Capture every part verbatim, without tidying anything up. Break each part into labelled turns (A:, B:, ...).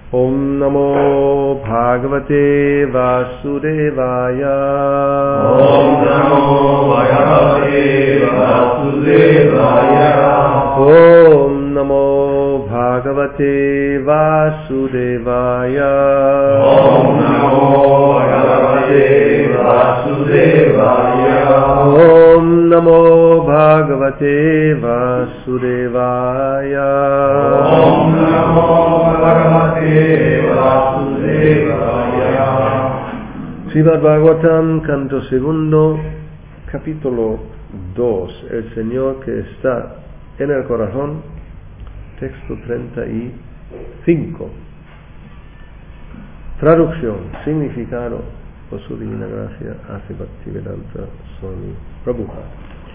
A: Om Namo Bhagavate Vasudevaya.
B: Om Namo Bhagavate Vasudevaya.
A: Om Namo Bhagavate Vasudevaya.
B: Om Namo Bhagavate Vasudevaya.
A: Om Namo Bhagavate Vasudevaya.
B: Om Namo Bhagavate Vasudevaya.
A: Srimad Bhagavatam, canto segundo, capítulo dos. El Señor que está en el corazón, texto treinta y cinco. Traducción, significado, por su divina gracia, hace Bhaktivedanta Swami Prabhupada.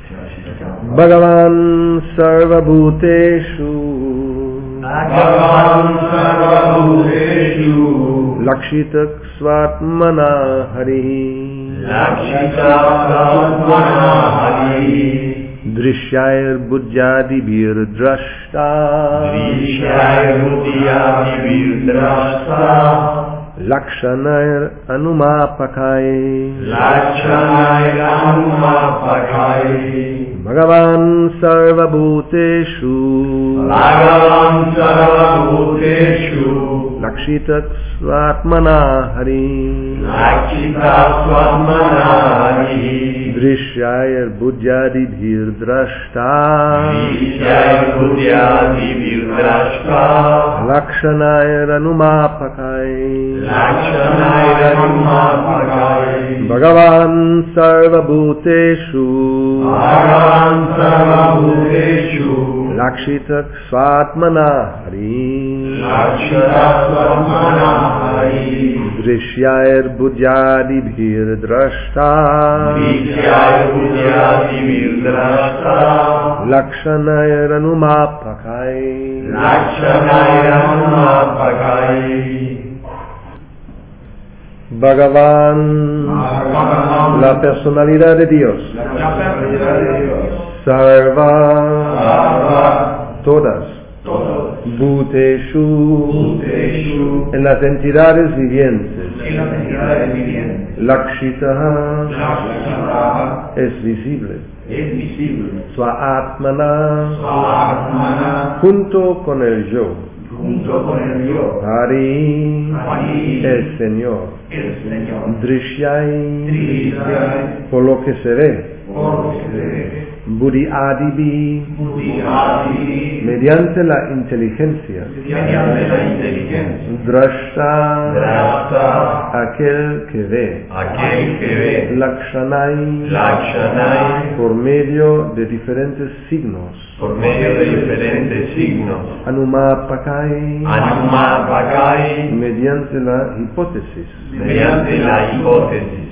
A: Bhagavan Sarvabhuteshu
B: Bhagavan Sarvabhuteshu
A: Lakshitak Svatmana Hari
B: Lakshitak Svatmana Hari
A: Drishyair Buddhyadibhir Drashta
B: Drishyair Buddhyadibhir Drashta
A: Lakshanair Anumapakai
B: Lakshanair Anumapakai
A: Bhagavan Sarvabhuteshu
B: Bhagavan Sarvabhuteshu
A: Lakshitak Svatmana Hari
B: Lakshitak Svatmana Hari
A: Drishyair Buddhyadibhir Drashta
B: Drishyair Buddhyadibhir Drashta
A: Lakshanair Anumapakai
B: Lakshanair Anumapakai
A: Bhagavan Sarvabhuteshu
B: Bhagavan Sarvabhuteshu
A: Lakshitak Svatmana Hari
B: Lakshitak Svatmana Hari
A: Drishyair Buddhyadibhir Drashta
B: Drishyair Buddhyadibhir Drashta
A: Lakshanair Anumapakai
B: Lakshanair Anumapakai
A: Bhagavan,
B: Bhagavan,
A: la personalidad de Dios,
B: la personalidad de Dios,
A: Sarva,
B: Sarva,
A: todas,
B: todos,
A: Bhuteshu,
B: Bhuteshu,
A: en las entidades vivientes,
B: en las entidades vivientes,
A: Lakshitaha,
B: Lakshitaha,
A: es visible,
B: es visible,
A: Swaatmana,
B: Swaatmana,
A: junto con el yo,
B: junto con el yo,
A: Hari,
B: Hari,
A: el Señor,
B: el Señor,
A: Drishyai,
B: Drishyair,
A: por lo que se ve,
B: por lo que se ve,
A: Buddhi-adibi,
B: Buddhi-adibi,
A: mediante la inteligencia,
B: mediante la inteligencia,
A: Drashta,
B: Drashta,
A: aquel que ve,
B: aquel que ve,
A: Lakshanai,
B: Lakshanai,
A: por medio de diferentes signos,
B: por medio de diferentes signos,
A: Anumapakai,
B: Anumapakai,
A: mediante la hipótesis.
B: mediante la hipótesis.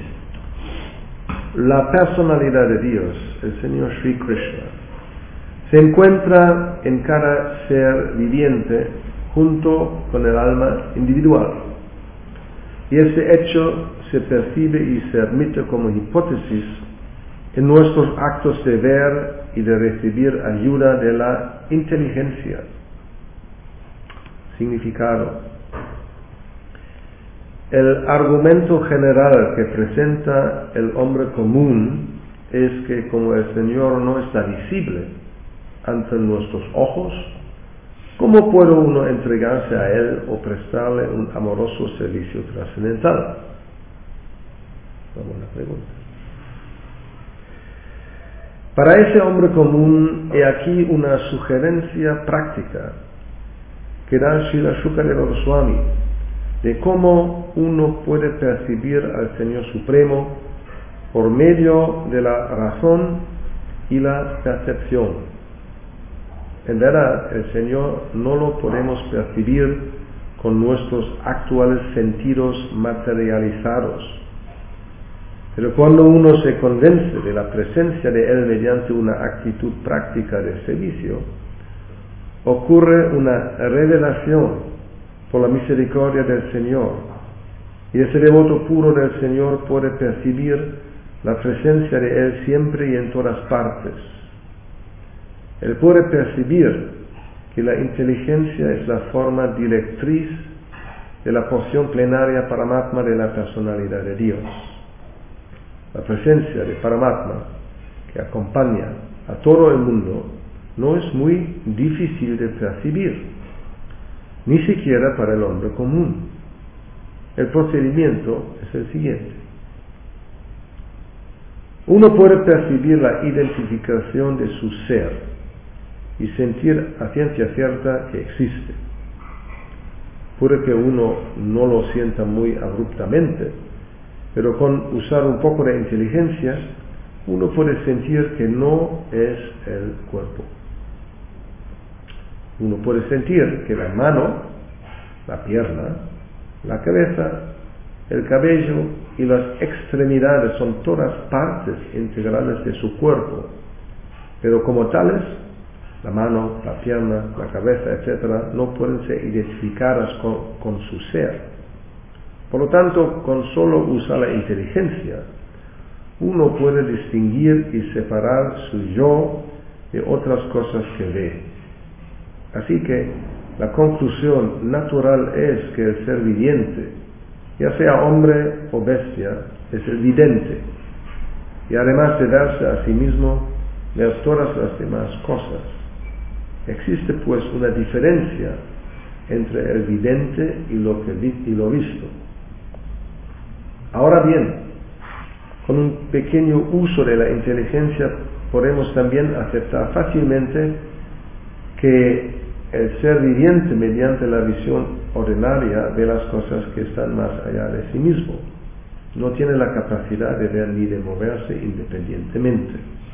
A: La personalidad de Dios, el Señor Sri Krishna, se encuentra en cada ser viviente junto con el alma individual. Y ese hecho se percibe y se admite como hipótesis en nuestros actos de ver y de recibir ayuda de la inteligencia. Significado. El argumento general que presenta el hombre común es que como el Señor no está visible ante nuestros ojos, ¿cómo puede uno entregarse a Él o prestarle un amoroso servicio trascendental? Una buena pregunta. Para ese hombre común, he aquí una sugerencia práctica que da Srila Shukadeva Goswami de cómo uno puede percibir al Señor Supremo por medio de la razón y la percepción. En verdad, el Señor no lo podemos percibir con nuestros actuales sentidos materializados. Pero cuando uno se convence de la presencia de Él mediante una actitud práctica de servicio, ocurre una revelación por la misericordia del Señor, y ese devoto puro del Señor puede percibir la presencia de Él siempre y en todas partes. Él puede percibir que la inteligencia es la forma directriz de la porción plenaria Paramatma de la personalidad de Dios. La presencia de Paramatma, que acompaña a todo el mundo, no es muy difícil de percibir, ni siquiera para el hombre común. El procedimiento es el siguiente. Uno puede percibir la identificación de su ser y sentir a ciencia cierta que existe. Puede que uno no lo sienta muy abruptamente, pero con usar un poco de inteligencia, uno puede sentir que no es el cuerpo. Uno puede sentir que la mano, la pierna, la cabeza, el cabello y las extremidades son todas partes integrales de su cuerpo, pero como tales, la mano, la pierna, la cabeza, etcétera, no pueden ser identificadas con, con su ser. Por lo tanto, con solo usar la inteligencia, uno puede distinguir y separar su yo de otras cosas que ve. Así que la conclusión natural es que el ser viviente, ya sea hombre o bestia, es el vidente, y además de verse a sí mismo, ver todas las demás cosas. Existe pues una diferencia entre el vidente y lo, que vi, y lo visto. Ahora bien, con un pequeño uso de la inteligencia podemos también aceptar fácilmente que el ser viviente, mediante la visión ordinaria, ve las cosas que están más allá de sí mismo. No tiene la capacidad de ver ni de moverse independientemente.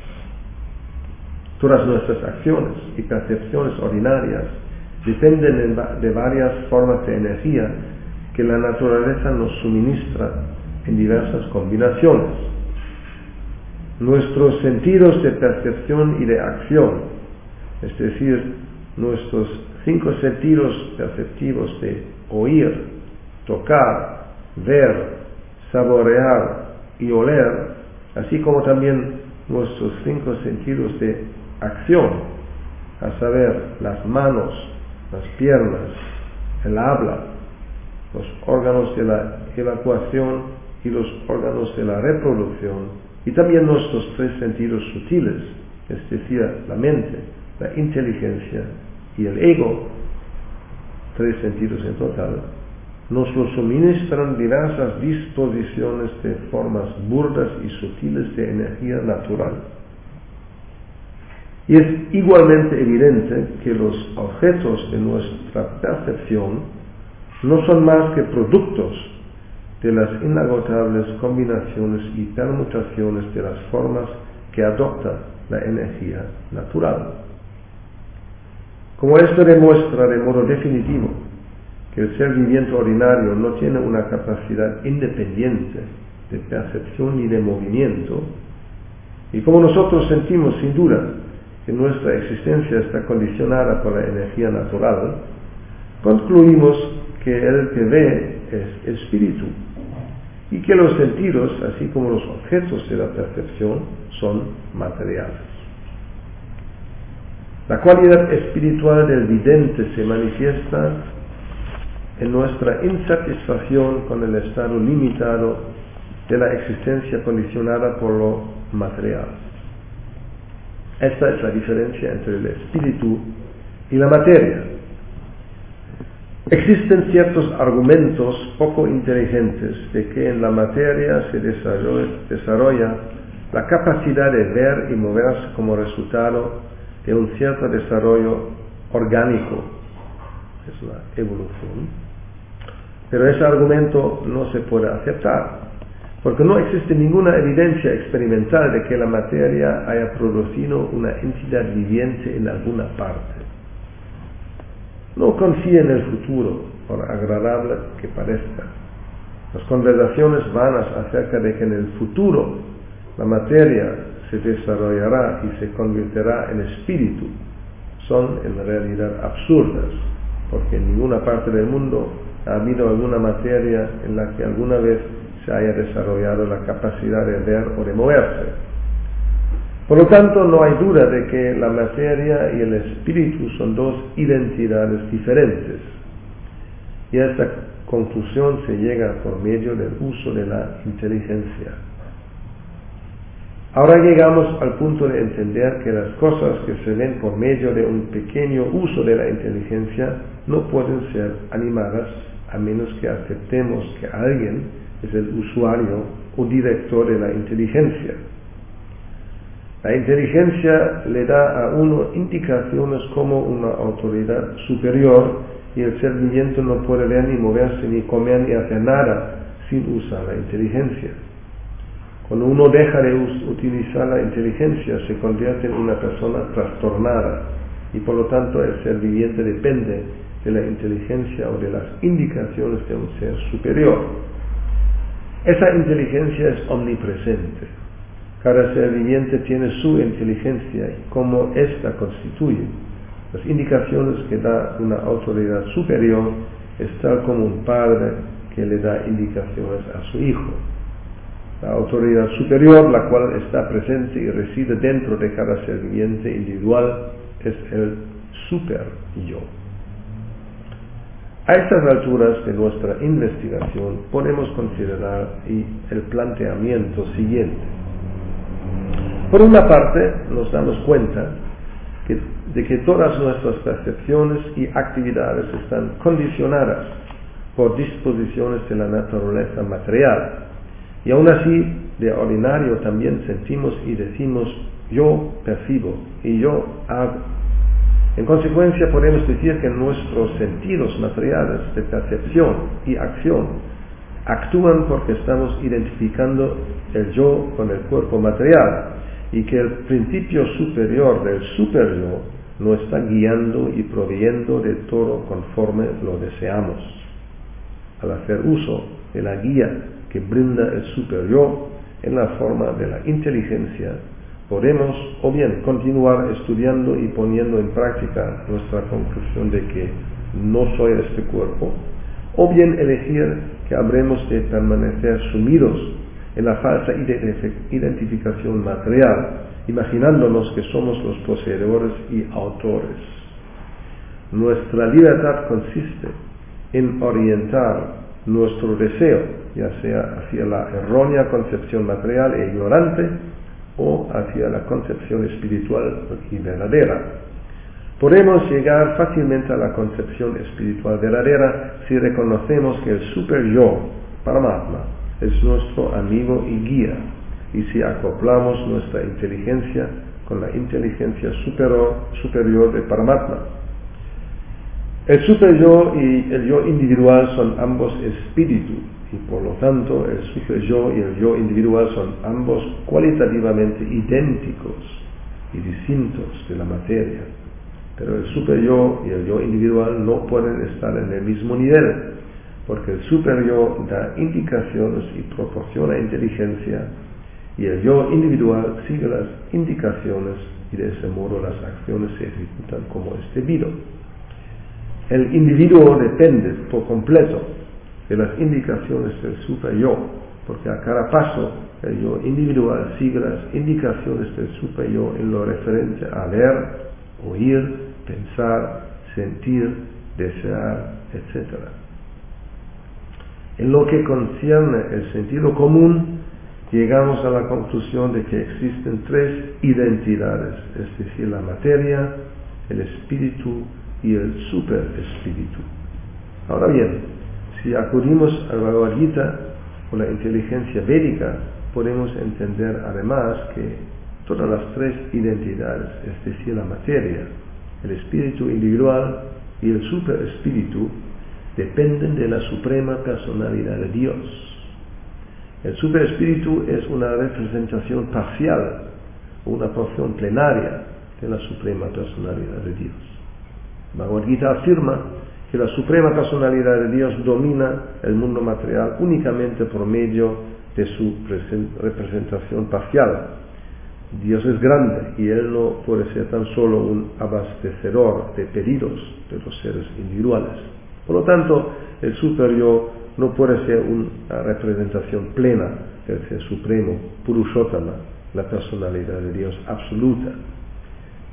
A: Todas nuestras acciones y percepciones ordinarias dependen de varias formas de energía que la naturaleza nos suministra en diversas combinaciones. Nuestros sentidos de percepción y de acción, es decir, nuestros cinco sentidos perceptivos de oír, tocar, ver, saborear y oler, así como también nuestros cinco sentidos de acción, a saber, las manos, las piernas, el habla, los órganos de la evacuación y los órganos de la reproducción, y también nuestros tres sentidos sutiles, es decir, la mente, la inteligencia y el ego, tres sentidos en total, nos lo suministran diversas disposiciones de formas burdas y sutiles de energía natural. Y es igualmente evidente que los objetos de nuestra percepción no son más que productos de las inagotables combinaciones y permutaciones de las formas que adopta la energía natural. Como esto demuestra de modo definitivo que el ser viviente ordinario no tiene una capacidad independiente de percepción ni de movimiento, y como nosotros sentimos sin duda que nuestra existencia está condicionada por la energía natural, concluimos que el que ve es espíritu, y que los sentidos, así como los objetos de la percepción, son materiales. La cualidad espiritual del vidente se manifiesta en nuestra insatisfacción con el estado limitado de la existencia condicionada por lo material. Esta es la diferencia entre el espíritu y la materia. Existen ciertos argumentos poco inteligentes de que en la materia se desarrolla, desarrolla la capacidad de ver y moverse como resultado de un cierto desarrollo orgánico, es la evolución. Pero ese argumento no se puede aceptar, porque no existe ninguna evidencia experimental de que la materia haya producido una entidad viviente en alguna parte. No confíe en el futuro, por agradable que parezca. Las conversaciones vanas acerca de que en el futuro la materia se desarrollará y se convertirá en espíritu son en realidad absurdas, porque en ninguna parte del mundo ha habido alguna materia en la que alguna vez se haya desarrollado la capacidad de ver o de moverse. Por lo tanto, no hay duda de que la materia y el espíritu son dos identidades diferentes. Y a esta conclusión se llega por medio del uso de la inteligencia. Ahora llegamos al punto de entender que las cosas que se ven por medio de un pequeño uso de la inteligencia no pueden ser animadas a menos que aceptemos que alguien es el usuario o director de la inteligencia. La inteligencia le da a uno indicaciones como una autoridad superior y el ser viviente no puede ver ni moverse ni comer ni hacer nada sin usar la inteligencia. Cuando uno deja de utilizar la inteligencia se convierte en una persona trastornada y por lo tanto el ser viviente depende de la inteligencia o de las indicaciones de un ser superior. Esa inteligencia es omnipresente. Cada ser viviente tiene su inteligencia y cómo ésta constituye las indicaciones que da una autoridad superior es tal como un padre que le da indicaciones a su hijo. La autoridad superior, la cual está presente y reside dentro de cada ser viviente individual, es el super yo. A estas alturas de nuestra investigación podemos considerar el planteamiento siguiente. Por una parte, nos damos cuenta que, de que todas nuestras percepciones y actividades están condicionadas por disposiciones de la naturaleza material. Y aún así, de ordinario también sentimos y decimos, yo percibo y yo hago. En consecuencia, podemos decir que nuestros sentidos materiales de percepción y acción actúan porque estamos identificando el yo con el cuerpo material y que el principio superior del super-yo nos está guiando y proveyendo de todo conforme lo deseamos. Al hacer uso de la guía que brinda el super-yo en la forma de la inteligencia, podemos o bien continuar estudiando y poniendo en práctica nuestra conclusión de que no soy este cuerpo, o bien elegir que habremos de permanecer sumidos en la falsa identificación material, imaginándonos que somos los poseedores y autores. Nuestra libertad consiste en orientar nuestro deseo, ya sea hacia la errónea concepción material e ignorante, o hacia la concepción espiritual y verdadera. Podemos llegar fácilmente a la concepción espiritual verdadera si reconocemos que el super-yo, Paramatma, es nuestro amigo y guía, y si acoplamos nuestra inteligencia con la inteligencia superior, superior de Paramatma. El super-yo y el yo individual son ambos espíritu, y por lo tanto el super-yo y el yo individual son ambos cualitativamente idénticos y distintos de la materia. Pero el super-yo y el yo individual no pueden estar en el mismo nivel, porque el super-yo da indicaciones y proporciona inteligencia, y el yo individual sigue las indicaciones y de ese modo las acciones se ejecutan como es debido. El individuo depende por completo de las indicaciones del super-yo, porque a cada paso el yo individual sigue las indicaciones del super-yo en lo referente a ver, oír, pensar, sentir, desear, etcétera. En lo que concierne el sentido común, llegamos a la conclusión de que existen tres identidades, es decir, la materia, el espíritu y el superespíritu. Ahora bien, si acudimos al Bhagavad Gita o la inteligencia védica, podemos entender además que todas las tres identidades, es decir, la materia, el espíritu individual y el superespíritu, dependen de la suprema personalidad de Dios. El superespíritu es una representación parcial o una porción plenaria de la suprema personalidad de Dios. Bhagavad Gita afirma que la suprema personalidad de Dios domina el mundo material únicamente por medio de su representación parcial. Dios es grande y Él no puede ser tan solo un abastecedor de pedidos de los seres individuales. Por lo tanto, el super-yo no puede ser una representación plena del Ser Supremo, Purushottama, la personalidad de Dios absoluta.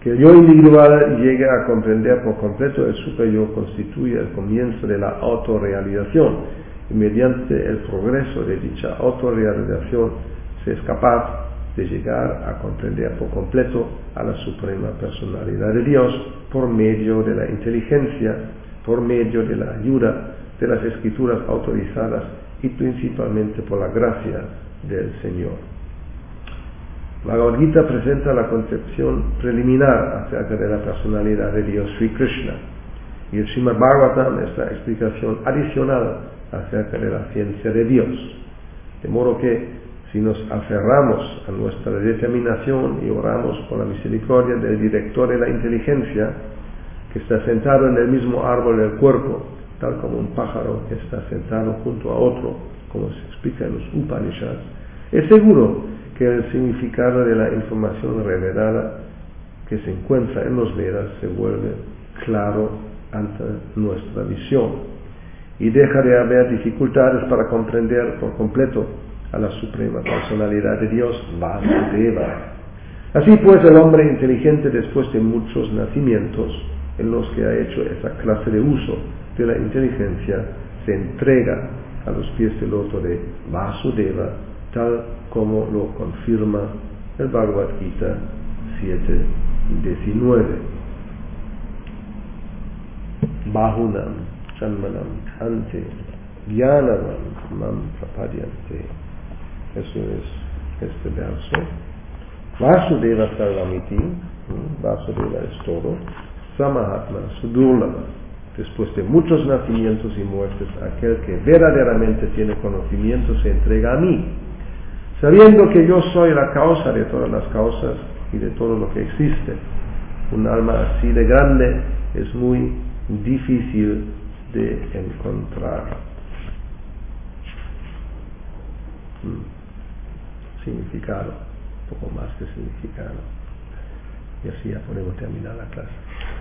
A: Que el yo individual llegue a comprender por completo el superyo constituye el comienzo de la autorrealización, y mediante el progreso de dicha autorrealización se es capaz de llegar a comprender por completo a la suprema personalidad de Dios por medio de la inteligencia, por medio de la ayuda de las escrituras autorizadas y principalmente por la gracia del Señor. La Bhagavad Gita presenta la concepción preliminar acerca de la personalidad de Dios Sri Krishna, y el Srimad Bhagavatam es la explicación adicional acerca de la ciencia de Dios. De modo que si nos aferramos a nuestra determinación y oramos por la misericordia del director de la inteligencia, que está sentado en el mismo árbol del cuerpo, tal como un pájaro que está sentado junto a otro, como se explica en los Upanishads, es seguro que el significado de la información revelada que se encuentra en los Vedas se vuelve claro ante nuestra visión y deja de haber dificultades para comprender por completo a la suprema personalidad de Dios, Vasudeva. Así pues, el hombre inteligente, después de muchos nacimientos en los que ha hecho esa clase de uso de la inteligencia, se entrega a los pies del loto de Vasudeva, tal como lo confirma el Bhagavad Gita siete diecinueve. Bahunam Chanmanam Ante Jnanam Mam Prapadyante. Eso es este verso. Vasudeva Sarvamiti, Vasudeva es todo, Samahatma Sudurlava. Después de muchos nacimientos y muertes, aquel que verdaderamente tiene conocimiento se entrega a mí, sabiendo que yo soy la causa de todas las causas y de todo lo que existe. Un alma así de grande es muy difícil de encontrar. Hmm. Significado, un poco más de significado. Y así ya podemos terminar la clase.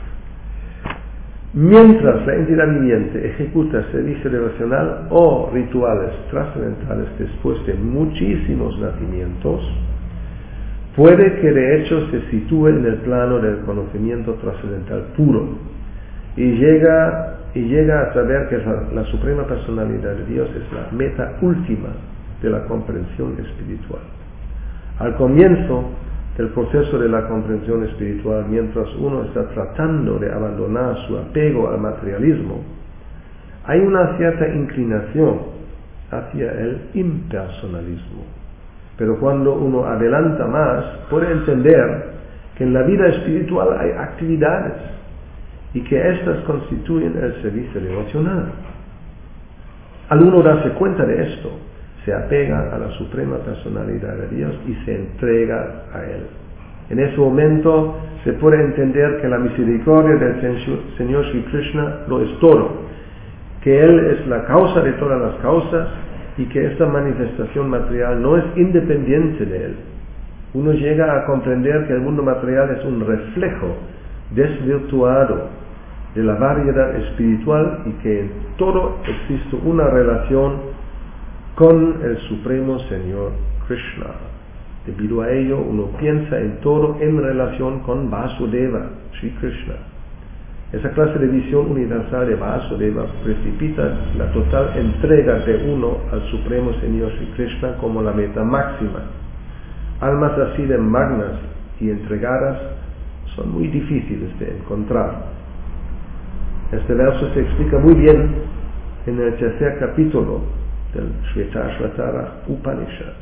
A: Mientras la entidad viviente ejecuta servicio devocional o rituales trascendentales después de muchísimos nacimientos, puede que de hecho se sitúe en el plano del conocimiento trascendental puro y llega, y llega a saber que la, la suprema personalidad de Dios es la meta última de la comprensión espiritual. Al comienzo del proceso de la comprensión espiritual, mientras uno está tratando de abandonar su apego al materialismo, hay una cierta inclinación hacia el impersonalismo. Pero cuando uno adelanta más, puede entender que en la vida espiritual hay actividades y que éstas constituyen el servicio devocional. Al uno darse cuenta de esto, se apega a la suprema personalidad de Dios y se entrega a Él. En ese momento se puede entender que la misericordia del Señor Sri Krishna lo es todo, que Él es la causa de todas las causas y que esta manifestación material no es independiente de Él. Uno llega a comprender que el mundo material es un reflejo desvirtuado de la variedad espiritual y que en todo existe una relación con el Supremo Señor Krishna. Debido a ello, uno piensa en todo en relación con Vasudeva, Sri Krishna. Esa clase de visión universal de Vasudeva precipita la total entrega de uno al Supremo Señor Sri Krishna como la meta máxima. Almas así de magnas y entregadas son muy difíciles de encontrar. Este verso se explica muy bien en el tercer capítulo del Shvetashvatara Upanishad.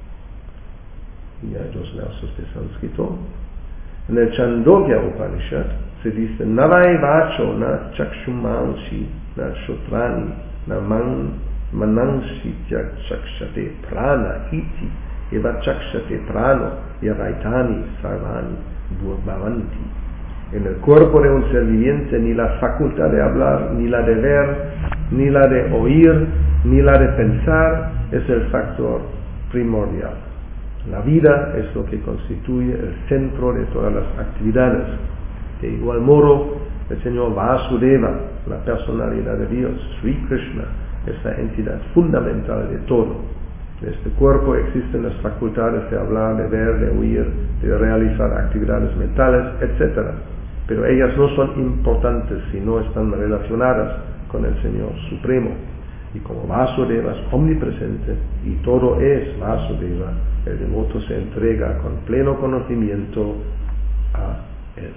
A: Y hay dos versos de sánscrito. En el Chandogya Upanishad se dice: Navai vacho na chakshumanshi na shotrani na man mananshi chakshate prana iti eva chakshate prano yavaitani sarvani bhavanti. En el cuerpo de un ser viviente ni la facultad de hablar, ni la de ver, ni la de oír, ni la de pensar es el factor primordial. La vida es lo que constituye el centro de todas las actividades. De igual modo, el Señor Vasudeva, la personalidad de Dios, Sri Krishna, es la entidad fundamental de todo. En este cuerpo existen las facultades de hablar, de ver, de oír, de realizar actividades mentales, etcétera. Pero ellas no son importantes si no están relacionadas con el Señor Supremo. Y como Vasudeva es omnipresente y todo es Vasudeva, el devoto se entrega con pleno conocimiento a Él.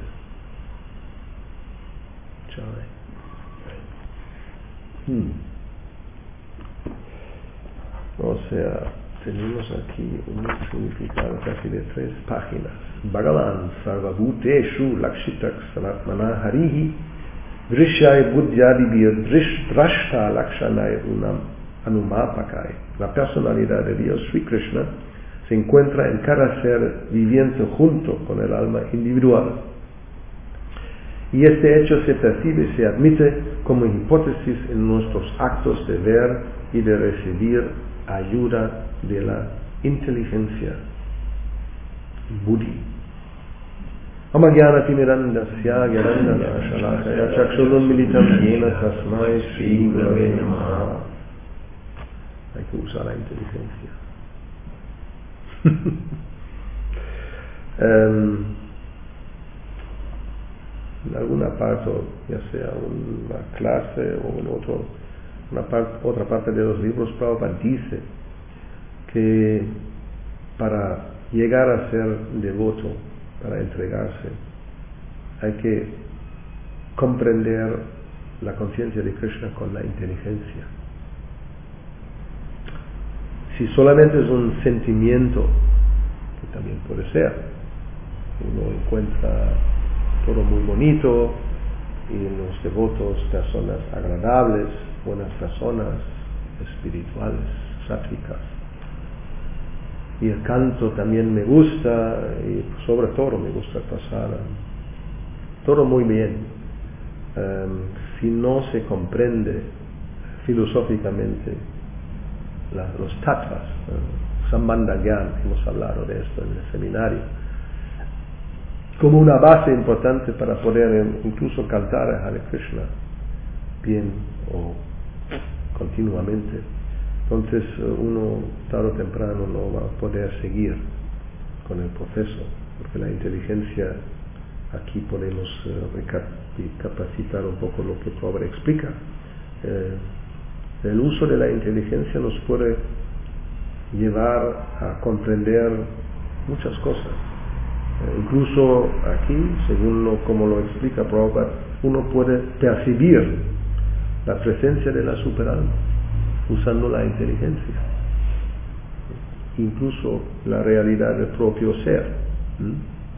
A: Hmm. O sea, tenemos aquí un significado casi de tres páginas. Bhagavan sarvabhuteshu lakshitax saratmana harihi Vrishya buddhyadibhir drashta lakshanaya unam anumapakai. La personalidad de Dios, Sri Krishna, se encuentra en cada ser viviente junto con el alma individual. Y este hecho se percibe y se admite como hipótesis en nuestros actos de ver y de recibir ayuda de la inteligencia. Buddhi. Amagyana timirandasya gyarandana shalakaya chakshulun militam yena tasmai shri gurave namaha. Hay que usar la inteligencia. um, en alguna parte, ya sea una clase o en otro, una parte, otra parte de los libros, Prabhupada dice que para llegar a ser devoto, para entregarse, hay que comprender la conciencia de Krishna con la inteligencia. Si solamente es un sentimiento, que también puede ser, uno encuentra todo muy bonito y en los devotos personas agradables, buenas personas, espirituales, sátvicas. Y el canto también me gusta, y sobre todo me gusta pasar todo muy bien. Um, si no se comprende filosóficamente la, los tattvas, uh, Sambandha Gyan, hemos hablado de esto en el seminario, como una base importante para poder incluso cantar a Hare Krishna bien o continuamente. Entonces uno tarde o temprano no va a poder seguir con el proceso, porque la inteligencia, aquí podemos uh, recapacitar un poco lo que Prabhupada explica. Eh, el uso de la inteligencia nos puede llevar a comprender muchas cosas. Eh, incluso aquí, según lo, como lo explica Prabhupada, uno puede percibir la presencia de la superalma usando la inteligencia, incluso la realidad del propio ser. ¿Mm?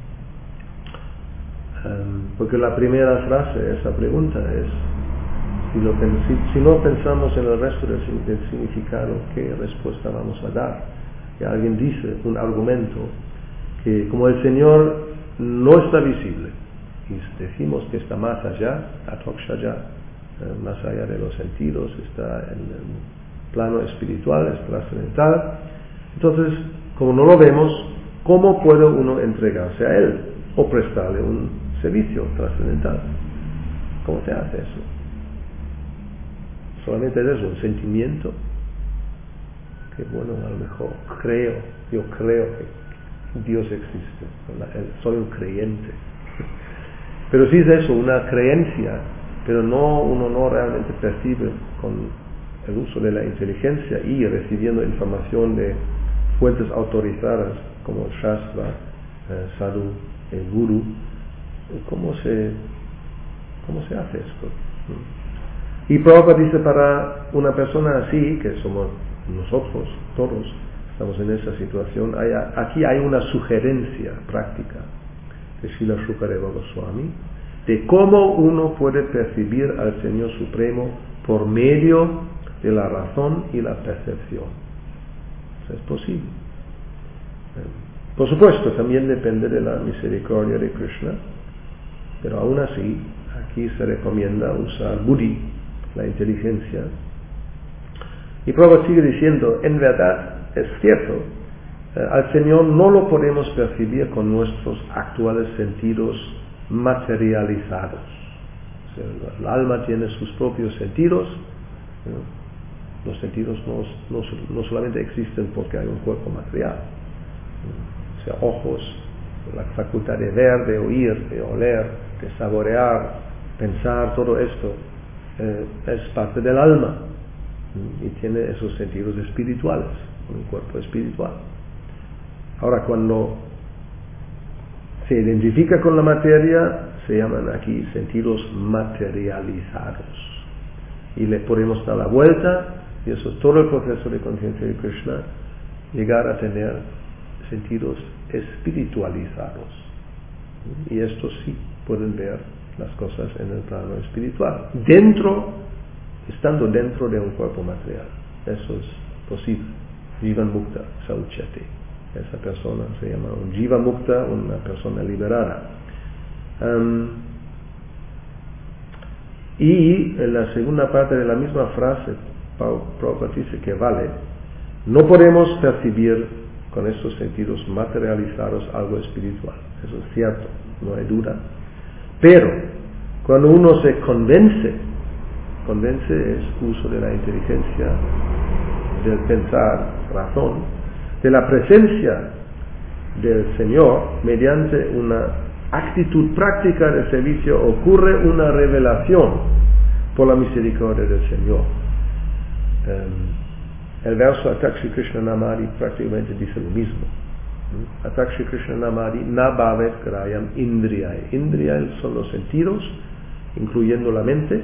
A: Um, porque la primera frase de esa pregunta es, si, lo, si, si no pensamos en el resto del, del significado, ¿qué respuesta vamos a dar? Y alguien dice un argumento que como el Señor no está visible, y decimos que está más allá, atokshaya, eh, más allá de los sentidos, está en el plano espiritual, es trascendental. Entonces, como no lo vemos, ¿cómo puede uno entregarse a Él o prestarle un servicio trascendental? ¿Cómo se hace eso? Solamente es eso, un sentimiento que, bueno, a lo mejor creo, yo creo que Dios existe, soy un creyente. Pero sí es eso, una creencia, pero no, uno no realmente percibe con el uso de la inteligencia y recibiendo información de fuentes autorizadas como el Shastra, eh, Sadhu, el Guru. ¿Cómo se, cómo se hace esto? Y Prabhupada dice, para una persona así, que somos nosotros, todos, estamos en esa situación, hay, aquí hay una sugerencia práctica de Srila Shukadev Goswami de cómo uno puede percibir al Señor Supremo por medio de la razón y la percepción. Eso es posible. Por supuesto, también depende de la misericordia de Krishna, pero aún así, aquí se recomienda usar buddhi, la inteligencia. Y Prabhupada sigue diciendo, en verdad, es cierto, eh, al Señor no lo podemos percibir con nuestros actuales sentidos materializados. O sea, el alma tiene sus propios sentidos, ¿no? Los sentidos no, no, no solamente existen porque hay un cuerpo material. O sea, ojos, la facultad de ver, de oír, de oler, de saborear, pensar, todo esto eh, es parte del alma y tiene esos sentidos espirituales, un cuerpo espiritual. Ahora, cuando se identifica con la materia, se llaman aquí sentidos materializados. Y le podemos dar la vuelta, y eso es todo el proceso de conciencia de Krishna, llegar a tener sentidos espiritualizados. Y estos sí pueden ver las cosas en el plano espiritual, dentro, estando dentro de un cuerpo material. Eso es posible. Jivan Mukta Sauchati. Esa persona se llama un Jiva Mukta, una persona liberada. Um, y en la segunda parte de la misma frase, Prabhupada dice que vale, no podemos percibir con estos sentidos materializados algo espiritual. Eso es cierto, no hay duda. Pero, cuando uno se convence, convence es uso de la inteligencia, del pensar, razón, de la presencia del Señor, mediante una actitud práctica de servicio, ocurre una revelación por la misericordia del Señor. Um, el verso Atak Shri Krishna Namadi prácticamente dice lo mismo. Atak Shri Krishna Namadi na bhavet grayam indriyai. Indriyai son los sentidos, incluyendo la mente.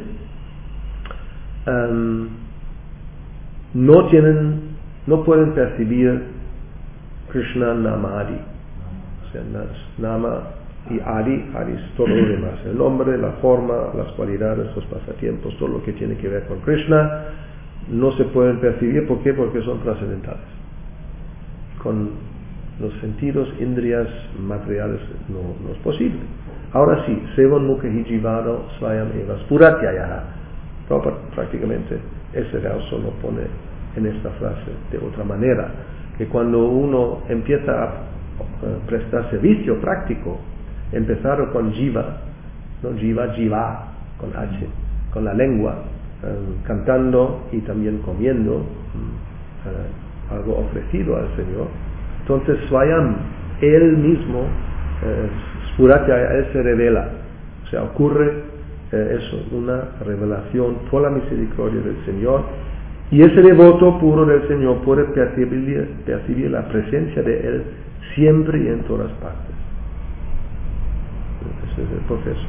A: Um, no tienen, no pueden percibir Krishna Namadi. O sea, Nama y Adi, Adi es todo lo demás. El nombre, la forma, las cualidades, los pasatiempos, todo lo que tiene que ver con Krishna, no se pueden percibir. ¿Por qué? Porque son trascendentales. Con los sentidos, indriyas materiales, no, no es posible. Ahora sí, Sevan Mukhi Jivado Swayam Eva Spuratyaya. Prácticamente ese verso lo pone en esta frase de otra manera, que cuando uno empieza a uh, prestar servicio práctico, empezar con Jiva, no Jiva, Jiva, con H, con la lengua, Um, cantando y también comiendo um, uh, algo ofrecido al Señor. Entonces Swayam, Él mismo, uh, Spuratya, Él se revela. O sea, ocurre uh, eso, una revelación por la misericordia del Señor, y ese devoto puro del Señor puede percibir, percibir la presencia de Él siempre y en todas partes. Ese es el proceso.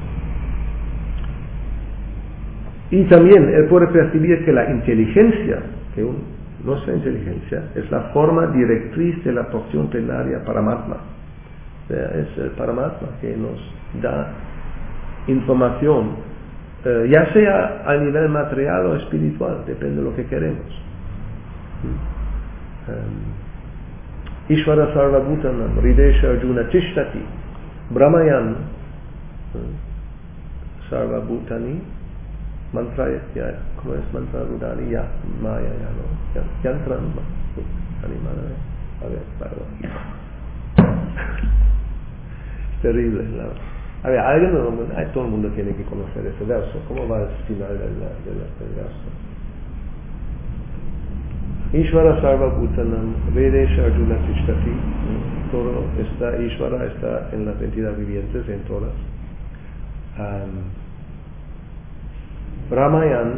A: Y también él puede percibir que la inteligencia, que un, nuestra inteligencia, es la forma directriz de la porción plenaria Paramatma. O sea, es el Paramatma que nos da información, eh, ya sea a nivel material o espiritual, depende de lo que queremos. Um, Ishvara Sarvabhutanam, Ridesha Arjuna Tishtati, Brahmayan, uh, Sarvabhutani, mantra ya, ¿cómo es mantra Rudani? Ya, Maya, ya, ¿no? Yantra, animada, a ver, perdón. Es terrible, ¿no? A ver, alguien, todo el mundo tiene que conocer ese verso. ¿Cómo va el final del, del, del verso? Ishvara Sarva Bhutanam, Vedesha Arjuna Tishtati. Todo está, Ishvara está en las entidades vivientes, en todas. Um, Brahmayan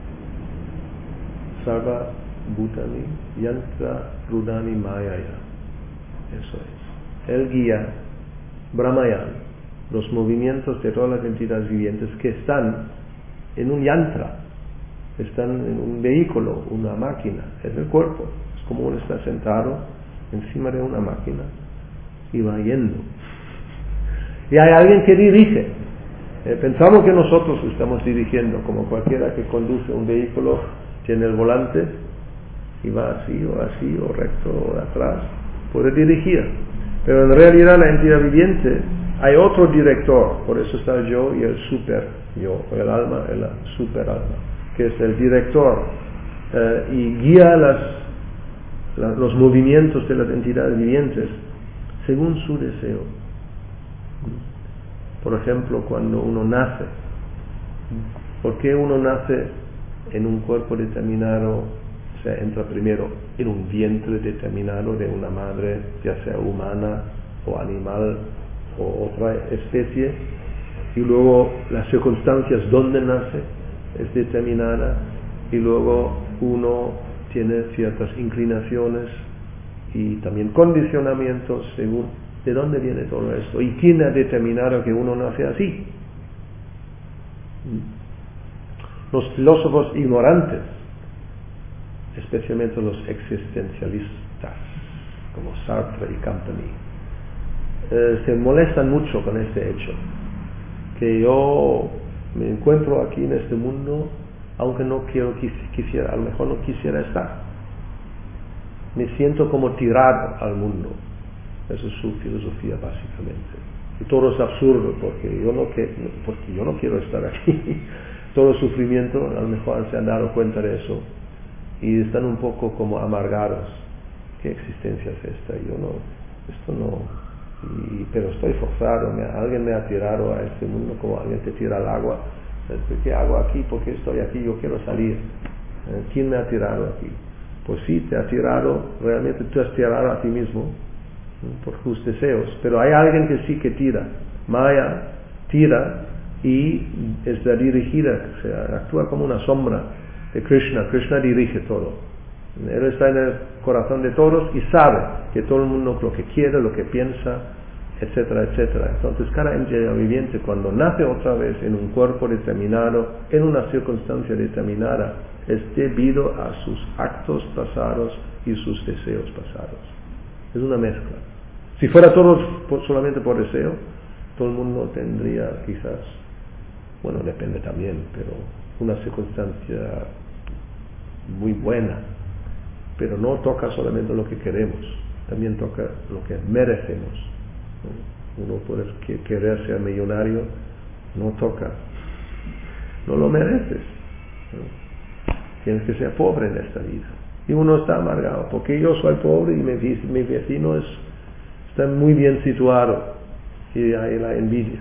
A: Sarva Bhutani Yantra Rudani Mayaya. Eso es. Él guía Brahmayan, los movimientos de todas las entidades vivientes que están en un yantra, están en un vehículo, una máquina, es el cuerpo. Es como uno está sentado encima de una máquina y va yendo. Y hay alguien que dirige. Eh, pensamos que nosotros estamos dirigiendo, como cualquiera que conduce un vehículo, tiene el volante y va así o así o recto o atrás, puede dirigir. Pero en realidad la entidad viviente, hay otro director, por eso está el yo y el super yo, o el alma, el super alma, que es el director eh, y guía las, la, los movimientos de las entidades vivientes según su deseo. Por ejemplo, cuando uno nace, ¿por qué uno nace en un cuerpo determinado sea, entra primero en un vientre determinado de una madre, ya sea humana o animal o otra especie, y luego las circunstancias donde nace es determinada, y luego uno tiene ciertas inclinaciones y también condicionamientos según de dónde viene todo esto, y quién ha determinado que uno nace así. Los filósofos ignorantes, especialmente los existencialistas como Sartre y company, eh, se molestan mucho con este hecho, que yo me encuentro aquí en este mundo aunque no quiero, quisiera, a lo mejor no quisiera estar. Me siento como tirado al mundo. Esa es su filosofía básicamente. Y todo es absurdo porque yo no, que, porque yo no quiero estar aquí. Todo el sufrimiento, a lo mejor se han dado cuenta de eso y están un poco como amargados. ¿Qué existencia es esta? Yo no, esto no. Y, pero estoy forzado, me, alguien me ha tirado a este mundo como alguien te tira al agua. ¿Qué hago aquí? ¿Por qué estoy aquí? Yo quiero salir. ¿Quién me ha tirado aquí? Pues sí, te ha tirado, realmente tú has tirado a ti mismo por tus deseos, pero hay alguien que sí que tira. Maya tira y está dirigida, o sea, actúa como una sombra de Krishna. Krishna dirige todo. Él está en el corazón de todos y sabe que todo el mundo lo que quiere, lo que piensa, etcétera, etcétera. Entonces cada entidad viviente, cuando nace otra vez en un cuerpo determinado, en una circunstancia determinada, es debido a sus actos pasados y sus deseos pasados. Es una mezcla. Si fuera todo por, solamente por deseo, todo el mundo tendría quizás, bueno, depende también, pero una circunstancia muy buena. Pero no toca solamente lo que queremos, también toca lo que merecemos. Uno puede querer ser millonario, no toca, no lo mereces. Tienes que ser pobre en esta vida. Y uno está amargado, porque yo soy pobre y mi, mi vecino es, está muy bien situado y hay la envidia.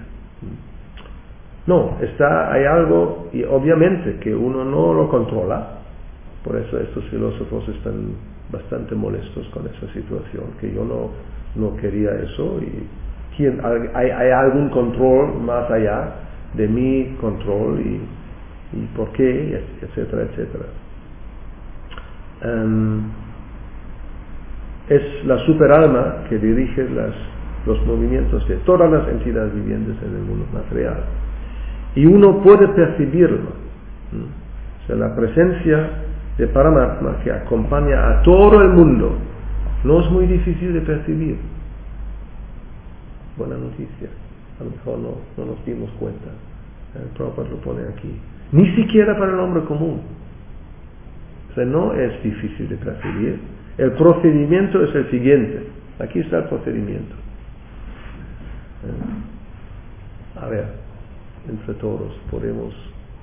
A: No, está, hay algo, y obviamente que uno no lo controla. Por eso estos filósofos están bastante molestos con esa situación, que yo no, no quería eso. Y ¿quién, hay, hay algún control más allá de mi control y, y por qué, etcétera, etcétera. Um, es la superalma que dirige las, los movimientos de todas las entidades vivientes en el mundo material. Y uno puede percibirlo. ¿Mm? O sea, la presencia de Paramatma que acompaña a todo el mundo no es muy difícil de percibir. Buena noticia. A lo mejor no, no nos dimos cuenta. El Prabhupada lo pone aquí. Ni siquiera para el hombre común. O sea, no es difícil de percibir. El procedimiento es el siguiente. Aquí está el procedimiento. A ver, entre todos podemos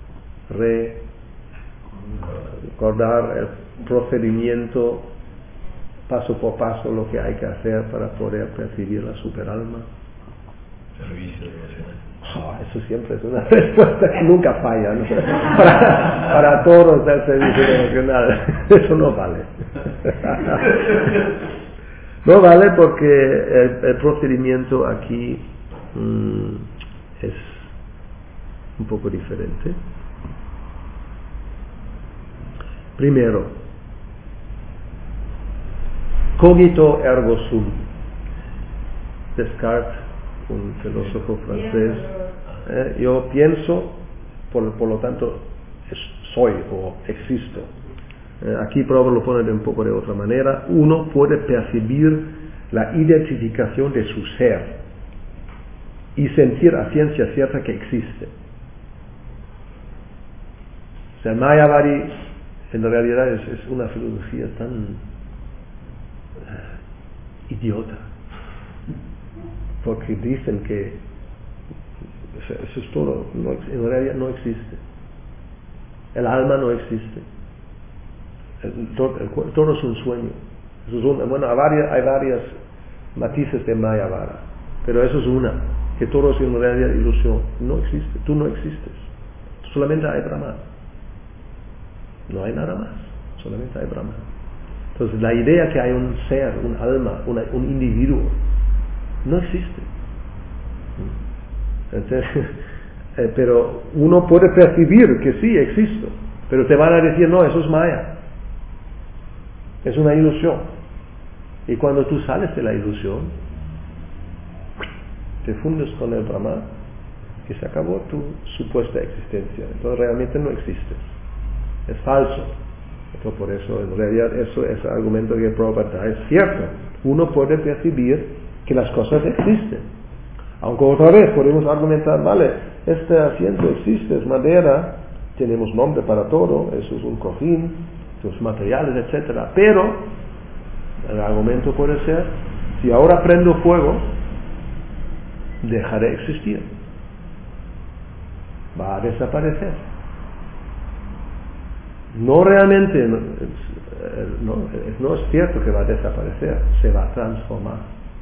A: recordar el procedimiento paso por paso, lo que hay que hacer para poder percibir la superalma.
B: Servicio devocional.
A: Oh, eso siempre es una respuesta que nunca falla, ¿no? para, para todos el servicio devocional. Eso no vale. No vale porque el, el procedimiento aquí mmm, es un poco diferente. Primero, cogito ergo sum. Descartes, un filósofo francés. Eh, yo pienso, por, por lo tanto es, soy o existo. Eh, aquí Prabhupada lo pone de un poco de otra manera. Uno puede percibir la identificación de su ser y sentir a ciencia cierta que existe. O sea, Mayavadi en realidad es, es una filosofía tan uh, idiota, porque dicen que eso es todo, no, en realidad no existe. El alma no existe. El, todo, el, todo es un sueño. Eso es una, bueno, hay varias, hay varias matices de Mayavada, pero eso es una, que todo es en realidad ilusión. No existe, tú no existes. Solamente hay Brahman. No hay nada más. solamente hay Brahman. Entonces la idea que hay un ser, un alma, una, un individuo, no existe. Entonces, eh, pero uno puede percibir que sí existo, pero te van a decir, no, eso es maya, es una ilusión. Y cuando tú sales de la ilusión, te fundes con el Brahman y se acabó tu supuesta existencia. Entonces realmente no existes, es falso. Entonces por eso en realidad eso es el argumento que Prabhupada da, es cierto. Uno puede percibir que las cosas existen, aunque otra vez podemos argumentar, vale, este asiento existe, es madera, tenemos nombre para todo, eso es un cojín, sus materiales, etcétera. Pero el argumento puede ser, si ahora prendo fuego, dejaré de existir, va a desaparecer. No realmente, no, no, no es cierto que va a desaparecer, se va a transformar.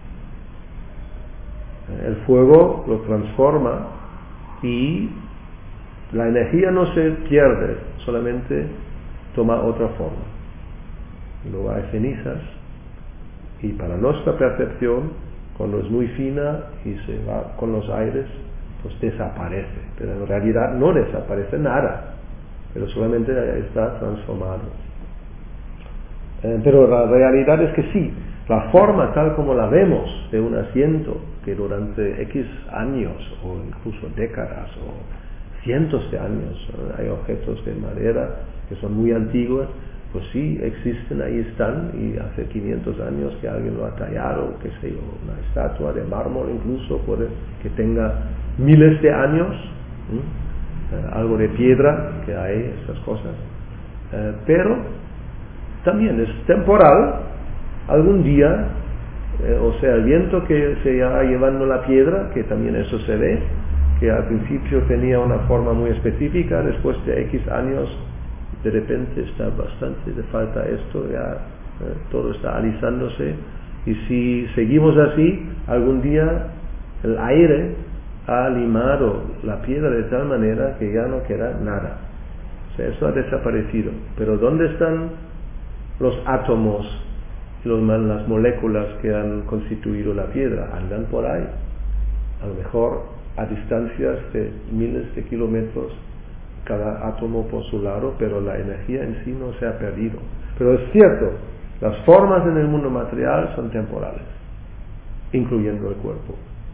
A: El fuego lo transforma y la energía no se pierde, solamente toma otra forma. Luego hay cenizas y para nuestra percepción, cuando es muy fina y se va con los aires, pues desaparece. Pero en realidad no desaparece nada, pero solamente está transformado. Eh, pero la realidad es que sí, la forma tal como la vemos de un asiento que durante X años o incluso décadas o cientos de años, ¿no? Hay objetos de madera que son muy antiguos, pues sí existen, ahí están, y hace quinientos años que alguien lo ha tallado, qué sé yo, una estatua de mármol incluso puede que tenga miles de años, ¿sí? eh, algo de piedra que hay, estas cosas, eh, pero también es temporal. Algún día, eh, o sea, el viento que se va llevando la piedra, que también eso se ve, que al principio tenía una forma muy específica, después de X años, de repente está bastante, le falta esto, ya eh, todo está alisándose, y si seguimos así, algún día el aire ha limado la piedra de tal manera que ya no queda nada. O sea, eso ha desaparecido. Pero ¿dónde están los átomos, los, las moléculas que han constituido la piedra? Andan por ahí, a lo mejor a distancias de miles de kilómetros cada átomo por su lado, pero la energía en sí no se ha perdido. Pero es cierto, las formas en el mundo material son temporales, incluyendo el cuerpo.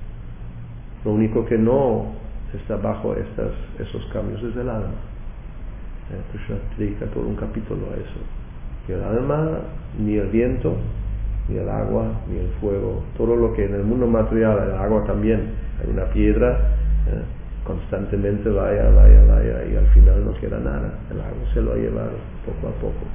A: Lo único que no está bajo estas, esos cambios es el alma. Eh, Krishna dedica todo un capítulo a eso. Que el alma, ni el viento, ni el agua, ni el fuego, todo lo que en el mundo material, el agua también, hay una piedra, eh, constantemente vaya, vaya, vaya, y al final no queda nada. El agua se lo ha llevado poco a poco.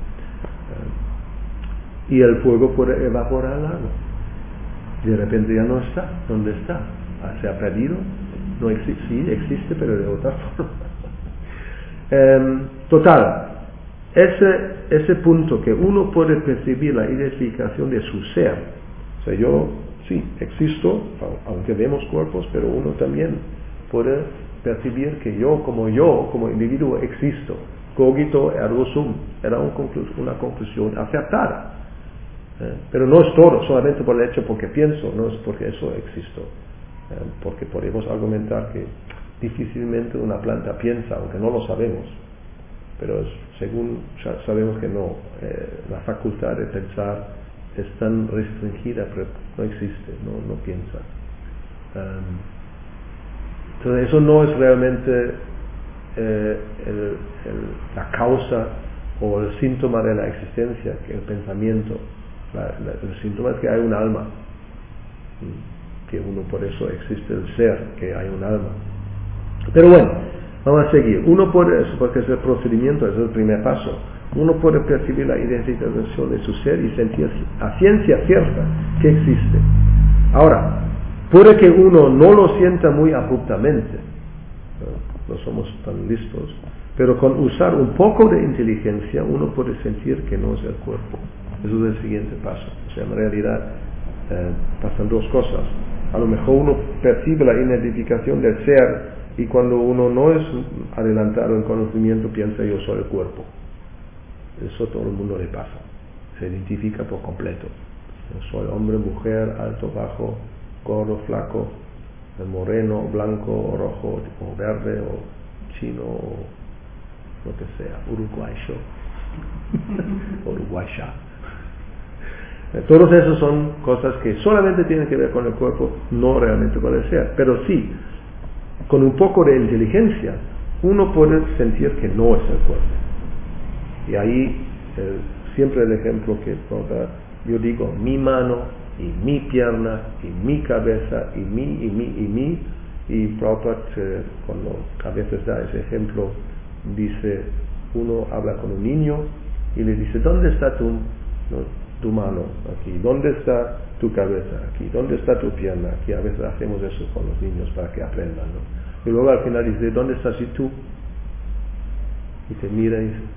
A: Eh, y el fuego puede evaporar el agua. De repente ya no está. ¿Dónde está? Ah, ¿se ha perdido? No existe, sí, existe, pero de otra forma. eh, total. Ese, ese punto que uno puede percibir la identificación de su ser, o sea, yo sí existo, aunque vemos cuerpos, pero uno también puede percibir que yo como yo, como individuo existo. Cogito ergo sum, era un conclu- una conclusión acertada, ¿eh? Pero no es todo, solamente por el hecho porque pienso, no es porque eso existo, ¿eh? Porque podemos argumentar que difícilmente una planta piensa, aunque no lo sabemos. Pero es, según ya sabemos que no, eh, la facultad de pensar es tan restringida, pero no existe, no, no piensa. Um, entonces eso no es realmente eh, el, el, la causa o el síntoma de la existencia, que el pensamiento. La, la, el síntoma es que hay un alma, que uno por eso existe el ser, que hay un alma. Pero bueno, vamos a seguir. Uno puede, porque es el procedimiento, es el primer paso, uno puede percibir la identificación de su ser y sentir a ciencia cierta que existe. Ahora, puede que uno no lo sienta muy abruptamente, no, no somos tan listos, pero con usar un poco de inteligencia uno puede sentir que no es el cuerpo. Eso es el siguiente paso. O sea, en realidad eh, pasan dos cosas. A lo mejor uno percibe la identificación del ser, y cuando uno no es adelantado en conocimiento piensa yo soy el cuerpo. eso todo el mundo le pasa, se identifica por completo. Soy hombre, mujer, alto, bajo, gordo, flaco, moreno, blanco, o rojo, o verde, o chino, o lo que sea, uruguayo, uruguaya. Todos esos son cosas que solamente tienen que ver con el cuerpo, no realmente con el ser. Pero sí, con un poco de inteligencia, uno puede sentir que no es el cuerpo. Y ahí, el, siempre el ejemplo que yo digo, mi mano, y mi pierna, y mi cabeza, y mi, y mi, y mi, y Prabhupada, eh, cuando a veces da ese ejemplo, dice, uno habla con un niño, y le dice, ¿dónde está tu, no, tu mano? Aquí. ¿Dónde está tu cabeza? Aquí. ¿Dónde está tu pierna? Aquí. A veces hacemos eso con los niños para que aprendan, ¿no? Y luego al final dice, ¿dónde estás y tú? Y te mira y dice,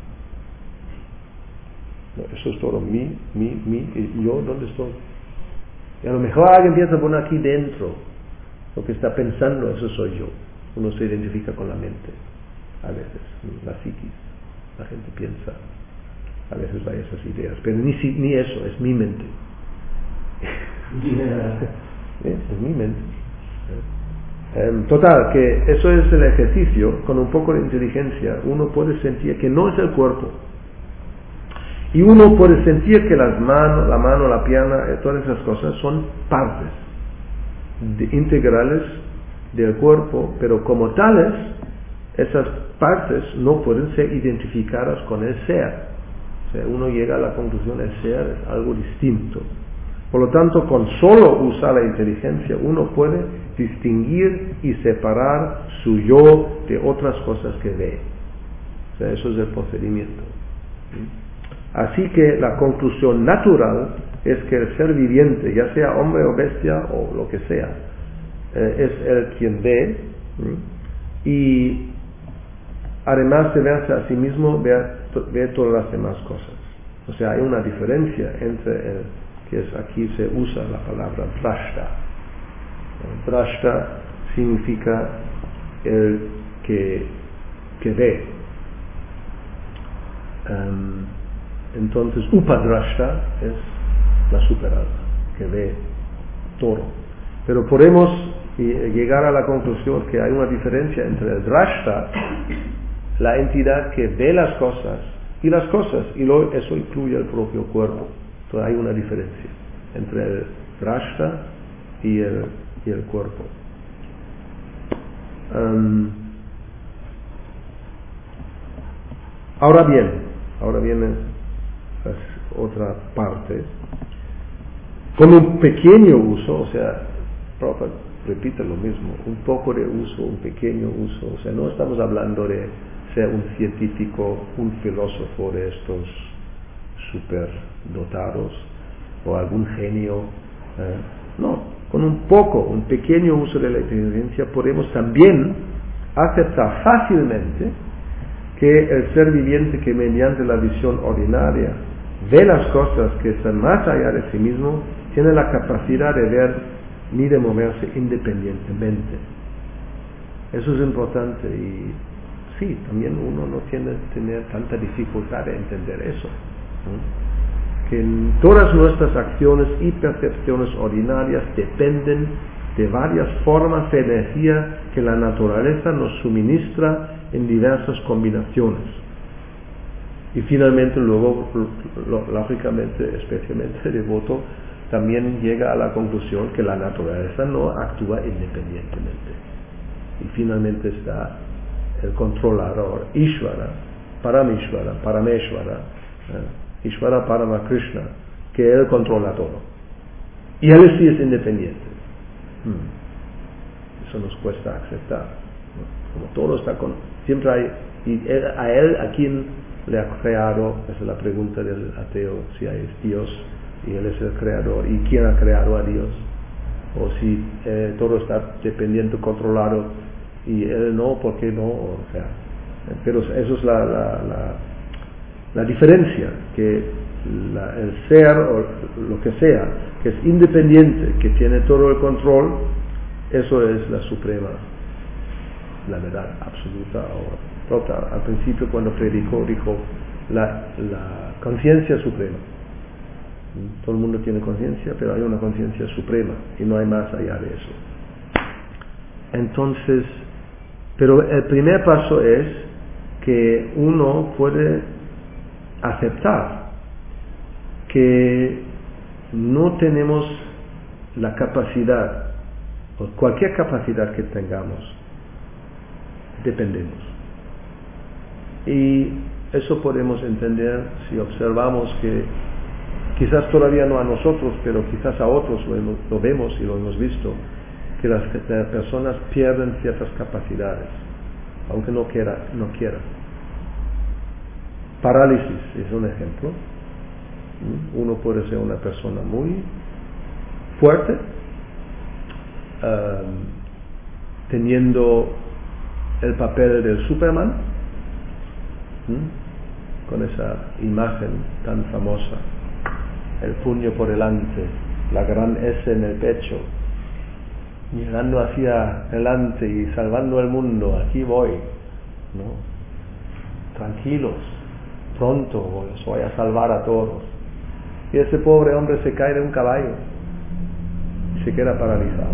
A: no, eso es todo, mi, mi, mi, y yo, ¿dónde estoy? Y a lo mejor alguien piensa, bueno, aquí dentro, lo que está pensando, eso soy yo. Uno se identifica con la mente, a veces, la psiquis, la gente piensa, a veces hay esas ideas, pero ni, ni eso, es mi mente. ¿Eh? Es mi mente. Eh, total, que eso es el ejercicio, con un poco de inteligencia, uno puede sentir que no es el cuerpo. Y uno puede sentir que las manos, la mano, la pierna, todas esas cosas son partes de, integrales del cuerpo, pero como tales, esas partes no pueden ser identificadas con el ser. O sea, uno llega a la conclusión el ser es algo distinto. Por lo tanto, con solo usar la inteligencia, uno puede distinguir y separar su yo de otras cosas que ve. O sea, eso es el procedimiento. Así que la conclusión natural es que el ser viviente, ya sea hombre o bestia o lo que sea, eh, es el quien ve, ¿sí? Y además de verse a sí mismo, ve, ve todas las demás cosas. O sea, hay una diferencia entre el que es aquí se usa la palabra drashta. Drashta significa el que, que ve. Um, Entonces, upadrashta es la superalma, que ve todo. Pero podemos llegar a la conclusión que hay una diferencia entre el drashta, la entidad que ve las cosas, y las cosas, y luego eso incluye el propio cuerpo. Entonces hay una diferencia entre el drashta y el, y el cuerpo. Um, ahora bien, ahora viene es otra parte, con un pequeño uso, o sea, Prabhupada repite lo mismo, un poco de uso, un pequeño uso, o sea, no estamos hablando de ser un científico, un filósofo de estos superdotados, o algún genio, eh, no, con un poco, un pequeño uso de la inteligencia podemos también aceptar fácilmente que el ser viviente que mediante la visión ordinaria ve las cosas que están más allá de sí mismo, tiene la capacidad de ver ni de moverse independientemente. Eso es importante y sí, también uno no tiene que tener tanta dificultad de entender eso, ¿no? Que todas nuestras acciones y percepciones ordinarias dependen de varias formas de energía que la naturaleza nos suministra en diversas combinaciones. Y finalmente luego, lógicamente, especialmente el devoto, también llega a la conclusión que la naturaleza no actúa independientemente. Y finalmente está el controlador, Ishvara, Paramishvara, Parameshvara, eh, Ishvara Parama Krishna, que él controla todo. Y él sí es independiente. Hmm. Eso nos cuesta aceptar, ¿no? Como todo está con... Siempre hay... Y él, a él, a quien le ha creado, esa es la pregunta del ateo, si hay Dios y él es el creador, y quién ha creado a Dios, o si eh, todo está dependiente, controlado y él no, ¿por qué no? O sea, pero eso es la, la, la, la diferencia, que la, el ser o lo que sea, que es independiente, que tiene todo el control, eso es la suprema, la verdad absoluta. O, al principio cuando predicó dijo, la, la conciencia suprema. Todo el mundo tiene conciencia, pero hay una conciencia suprema y no hay más allá de eso. Entonces, pero el primer paso es que uno puede aceptar que no tenemos la capacidad, o cualquier capacidad que tengamos, dependemos. Y eso podemos entender si observamos que quizás todavía no a nosotros, pero quizás a otros lo, hemos, lo vemos y lo hemos visto, que las, las personas pierden ciertas capacidades, aunque no quiera, no quieran. Parálisis es un ejemplo. Uno puede ser una persona muy fuerte, um, teniendo el papel del Superman, ¿Mm? con esa imagen tan famosa, el puño por delante, la gran S en el pecho, mirando hacia adelante y salvando el mundo. Aquí voy, ¿no? Tranquilos, pronto os voy a salvar a todos. Y ese pobre hombre se cae de un caballo y se queda paralizado.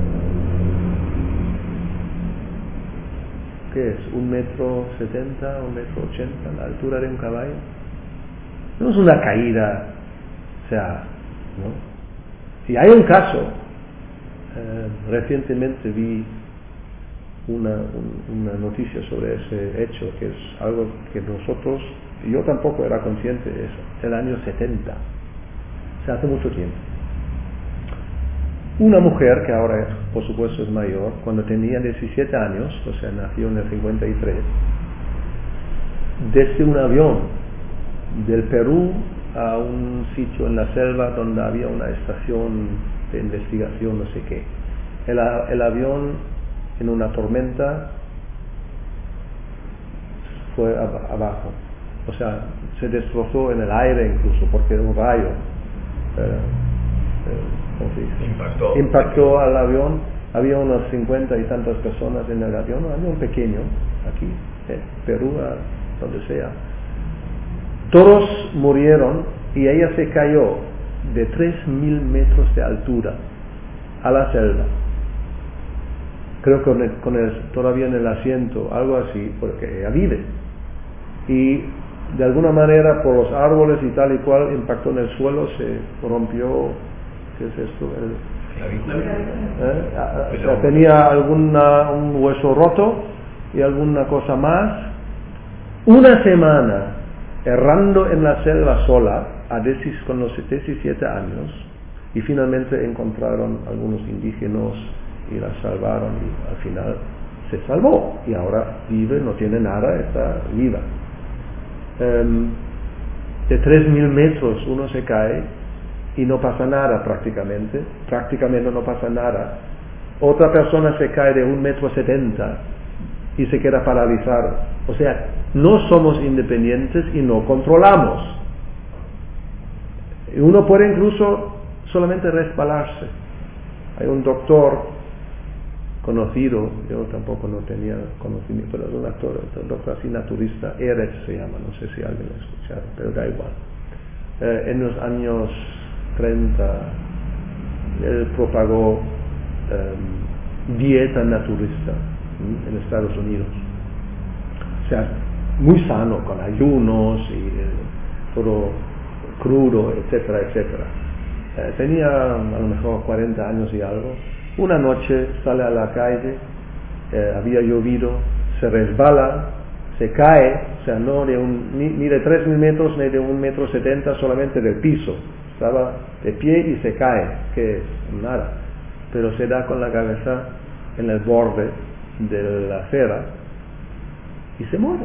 A: ¿Qué es? ¿Un metro setenta, un metro ochenta, la altura de un caballo? No es una caída, o sea, ¿no? Y hay un caso, eh, recientemente vi una, un, una noticia sobre ese hecho, que es algo que nosotros, y yo tampoco era consciente de eso, el año setenta, o sea, hace mucho tiempo. Una mujer, que ahora por supuesto es mayor, cuando tenía diecisiete años, o sea, nació en el cincuenta y tres, desde un avión del Perú a un sitio en la selva donde había una estación de investigación, no sé qué. El, el avión, en una tormenta, fue ab- abajo. O sea, se destrozó en el aire incluso, porque un rayo eh, eh, ¿cómo se dice?
B: Impactó.
A: impactó al avión. Había unas cincuenta y tantas personas en el avión, un avión pequeño, aquí, en Perú, a donde sea. Todos murieron y ella se cayó de tres mil metros de altura a la selva. Creo que con el, con el, todavía en el asiento, algo así, porque ella vive. Y de alguna manera por los árboles y tal y cual impactó en el suelo, se rompió, ¿qué es esto? El, ¿eh? O sea, tenía alguna, un hueso roto y alguna cosa más. Una semana errando en la selva sola, a decis, con los diecisiete años, y finalmente encontraron algunos indígenas y la salvaron, y al final se salvó, y ahora vive, no tiene nada, está viva. Um, de tres mil metros uno se cae y no pasa nada prácticamente, prácticamente no pasa nada. Otra persona se cae de un metro setenta y se queda paralizado. O sea, no somos independientes y no controlamos. Uno puede incluso solamente resbalarse. Hay un doctor conocido, yo tampoco no tenía conocimiento, pero es un actor, un doctor así naturista, Eretz se llama, no sé si alguien lo ha escuchado, pero da igual. Eh, en los años treinta, él propagó eh, dieta naturista ¿sí? en Estados Unidos. O sea, muy sano, con ayunos y eh, todo crudo, etcétera, etcétera. Eh, tenía a lo mejor cuarenta años y algo. Una noche sale a la calle, eh, había llovido, se resbala, se cae, o sea, no de un, ni, ni de tres mil metros ni de un metro setenta, solamente del piso. Estaba de pie y se cae, que es nada, pero se da con la cabeza en el borde de la acera y se muere.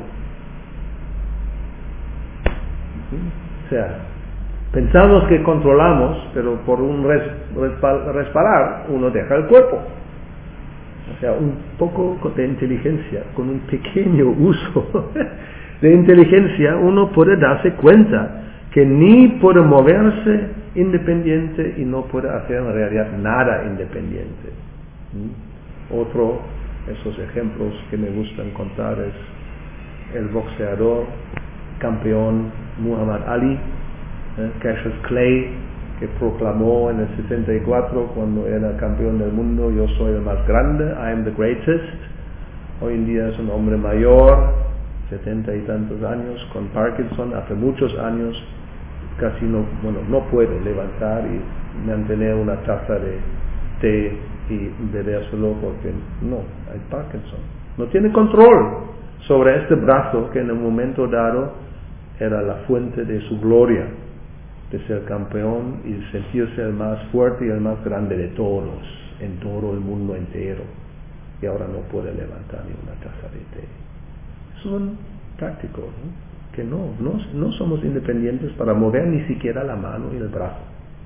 A: O sea, pensamos que controlamos, pero por un res, respal, resparar uno deja el cuerpo. O sea, un poco de inteligencia, con un pequeño uso de inteligencia, uno puede darse cuenta que ni puede moverse independiente y no puede hacer en realidad nada independiente. ¿Mm? Otro de esos ejemplos que me gustan contar es el boxeador campeón Muhammad Ali, eh, Cassius Clay, que proclamó en el sesenta y cuatro cuando era campeón del mundo: yo soy el más grande, I am the greatest. Hoy en día es un hombre mayor, setenta y tantos años, con Parkinson, hace muchos años casi no, bueno, no puede levantar y mantener una taza de té y bebérselo porque no, hay Parkinson. No tiene control sobre este brazo que en un momento dado era la fuente de su gloria, de ser campeón y sentirse el más fuerte y el más grande de todos, en todo el mundo entero. Y ahora no puede levantar ni una taza de té. Es un práctico, ¿no? Que no, no, no somos independientes para mover ni siquiera la mano y el brazo.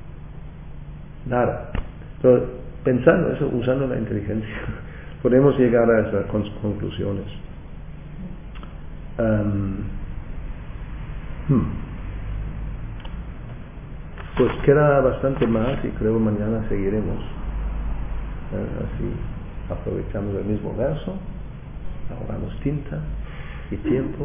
A: Nada. Pero pensando eso, usando la inteligencia, podemos llegar a esas conclusiones. Um, hmm. Pues queda bastante más y creo mañana seguiremos. Uh, así aprovechamos el mismo verso, ahorramos tinta y tiempo.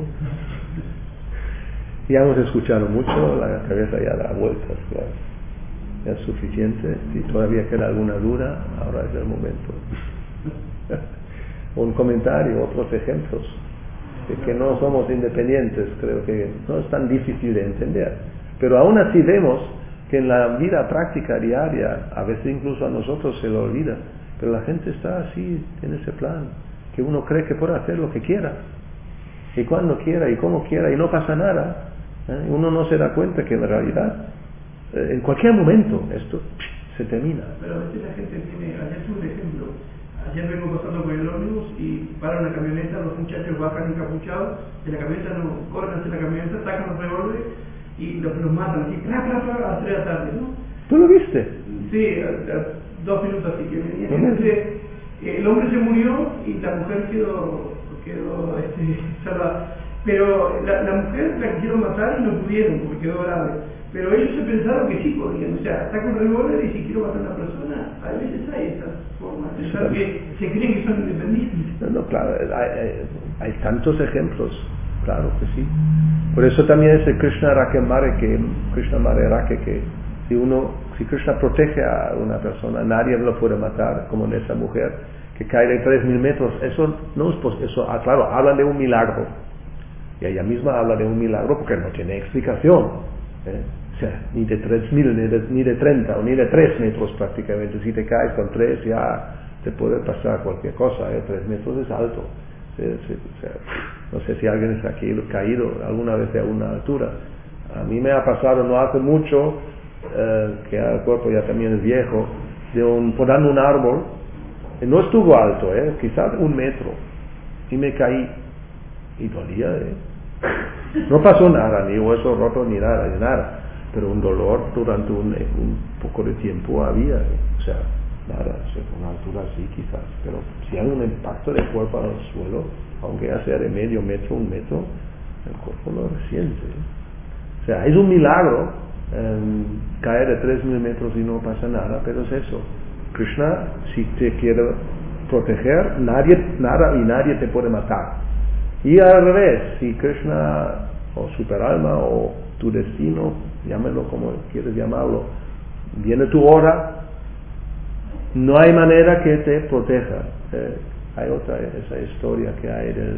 A: Ya hemos escuchado mucho, la cabeza ya da vueltas, claro. Ya es suficiente. Si todavía queda alguna duda, ahora es el momento. Un comentario, otros ejemplos de que no somos independientes, creo que no es tan difícil de entender. Pero aún así vemos que en la vida práctica diaria, a veces incluso a nosotros se lo olvida, pero la gente está así, en ese plan, que uno cree que puede hacer lo que quiera, y cuando quiera, y como quiera, y no pasa nada. ¿eh? Uno no se da cuenta que en realidad, eh, en cualquier momento, esto se termina.
C: Pero a veces la gente tiene, ayer tuve un ejemplo, ayer vengo pasando por el ómnibus y paran la camioneta, los muchachos bajan encapuchados, de la camioneta no corren hacia la camioneta, sacan los revólveres y los, los matan, así, ¡plá, plá, plá! A las tres de la tarde, ¿no?
A: ¿Tú lo viste?
C: Sí, a, a dos minutos así que venía. Entonces, el hombre se murió y la mujer quedó, quedó este, salvada. Pero la, la mujer la quisieron matar y no pudieron porque quedó grave. Pero ellos se pensaron que sí podían, o sea, sacan un revólver y si quiero matar a una persona, a veces hay esas formas de pensar que se creen que son independientes.
A: No, no, claro, hay, hay, hay tantos ejemplos, claro que sí. Por eso también es el Krishna Rakemare, que Krishna Mare Rake, que si uno, si Krishna protege a una persona, nadie lo puede matar, como en esa mujer que cae de tres mil metros. Eso no es posible, eso, ah, claro, habla de un milagro. Y ella misma habla de un milagro porque no tiene explicación. ¿eh? O sea, ni de tres mil, ni de, ni de treinta, o ni de tres metros prácticamente. Si te caes con tres, ya te puede pasar cualquier cosa. ¿eh? Tres metros es alto. Se, se, o sea, no sé si alguien se ha caído, caído alguna vez de alguna altura. A mí me ha pasado no hace mucho, eh, que el cuerpo ya también es viejo, de un, podando un árbol. Y no estuvo alto, ¿eh? Quizás un metro. Y me caí. Y dolía, ¿eh? No pasó nada, ni hueso roto, ni nada, ni nada. Pero un dolor durante un, un poco de tiempo había, ¿eh? O sea, nada, o sea, una altura así quizás. Pero si hay un impacto de cuerpo al suelo, aunque ya sea de medio metro, un metro, el cuerpo lo resiente, ¿eh? O sea, es un milagro eh, caer de tres mil metros y no pasa nada, pero es eso. Krishna, si te quiere proteger, nadie, nada y nadie te puede matar. Y al revés, si Krishna o superalma o tu destino, llámelo como quieres llamarlo, viene tu hora, no hay manera que te proteja. Eh, hay otra, esa historia que hay del,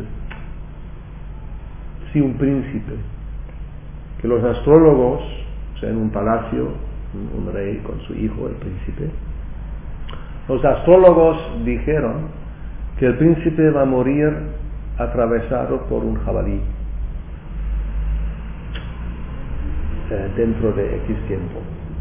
A: sí, un príncipe, que los astrólogos, o sea, en un palacio, un, un rey con su hijo, el príncipe, los astrólogos dijeron que el príncipe va a morir atravesado por un jabalí eh, dentro de X tiempo.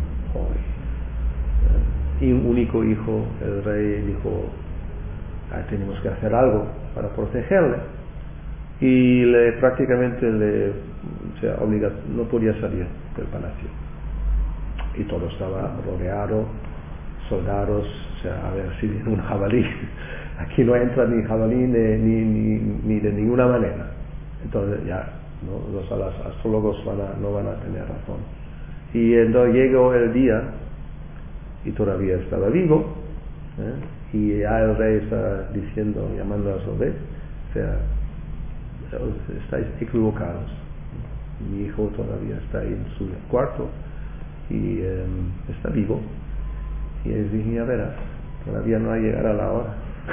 A: Eh, y un único hijo, el rey dijo, ah, tenemos que hacer algo para protegerle. Y le prácticamente le, o sea, obliga, no podía salir del palacio. Y todo estaba rodeado, soldados, o sea, a ver si viene un jabalí. Aquí no entra ni jabalí ni, ni, ni, ni de ninguna manera. Entonces ya, ¿no? Los astrólogos van a, no van a tener razón. Y entonces llegó el día, y todavía estaba vivo, ¿eh? Y ya el rey está diciendo, llamando a su rey, o sea, estáis equivocados. Mi hijo todavía está ahí en su cuarto y eh, está vivo. Y les dije, ya verás, todavía no ha llegado a la hora.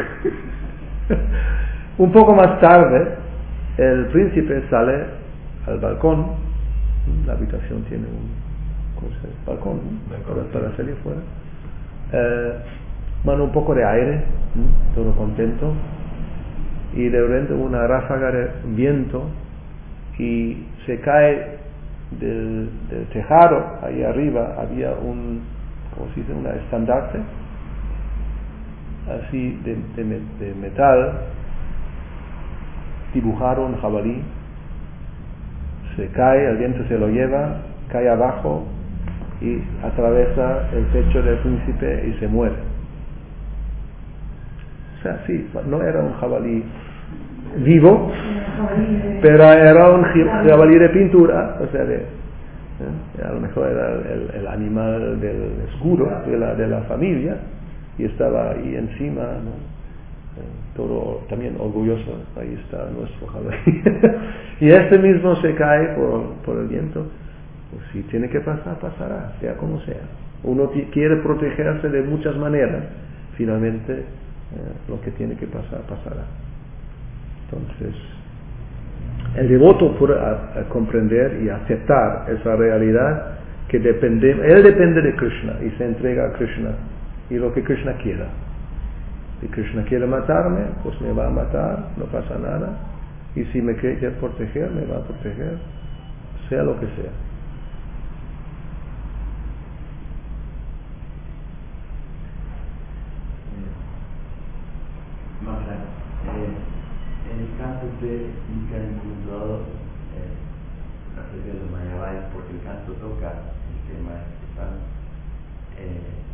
A: Un poco más tarde, el príncipe sale al balcón. La habitación tiene un ¿cómo se dice? balcón, ¿no? para, para salir fuera. Eh, manda un poco de aire, ¿no? Todo contento. Y de repente una ráfaga de viento y se cae del, del tejado. Ahí arriba había un, ¿cómo se dice? Una estandarte así de, de, de metal. Dibujaron jabalí, se cae, el viento se lo lleva, cae abajo y atraviesa el pecho del príncipe y se muere. O sea, sí, no era un jabalí vivo, pero era un jabalí de pintura, o sea, de, ¿eh? a lo mejor era el, el animal del escudo de la, de la familia y estaba ahí encima, ¿no? Todo también orgulloso, ahí está nuestro jabalí. Y este mismo se cae por, por el viento. Pues si tiene que pasar, pasará, sea como sea. Uno t- quiere protegerse de muchas maneras, finalmente eh, lo que tiene que pasar, pasará. Entonces, el devoto puede a, a comprender y aceptar esa realidad que depende, él depende de Krishna y se entrega a Krishna y lo que Krishna quiera. Si Krishna quiere matarme, pues me va a matar, no pasa nada. Y si me quiere proteger, me va a proteger, sea lo que sea.
D: Maharaj, eh, en el canto usted indica en un punto eh, acerca de los Mayavadis, porque el canto toca el tema especial. Eh,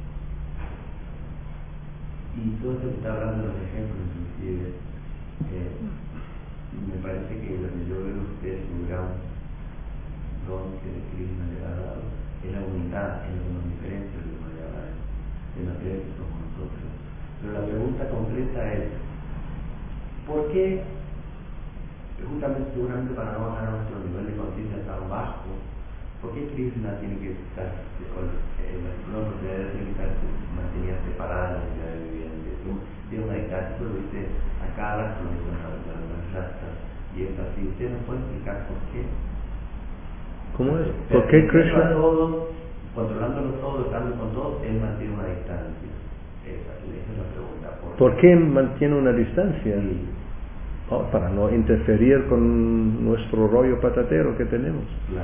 D: Y todo esto que está hablando de los ejemplos, inclusive, eh, me parece que lo que yo veo en ustedes, un gran don que de Krishna le ha dado, es la unidad en lo que nos diferencia de los Mayavadis, de la que somos nosotros. Pero la pregunta concreta es, ¿por qué, justamente seguramente para no bajar a nuestro nivel de conciencia tan bajo, por qué Krishna tiene que estar, eh, no, porque debe tiene que estar mantenida separada de la unidad de vivienda? De una distancia, lo dice acá las rastas y es así. ¿Usted nos puede explicar por qué?
A: ¿Cómo es? ¿Por qué Krishna?
D: Todos, controlándolo todo, estando con todos, él mantiene una distancia. Esa, esa es la pregunta. ¿Por,
A: ¿Por qué mantiene una distancia?
D: Sí.
A: Oh, para no interferir con nuestro rollo patatero que tenemos.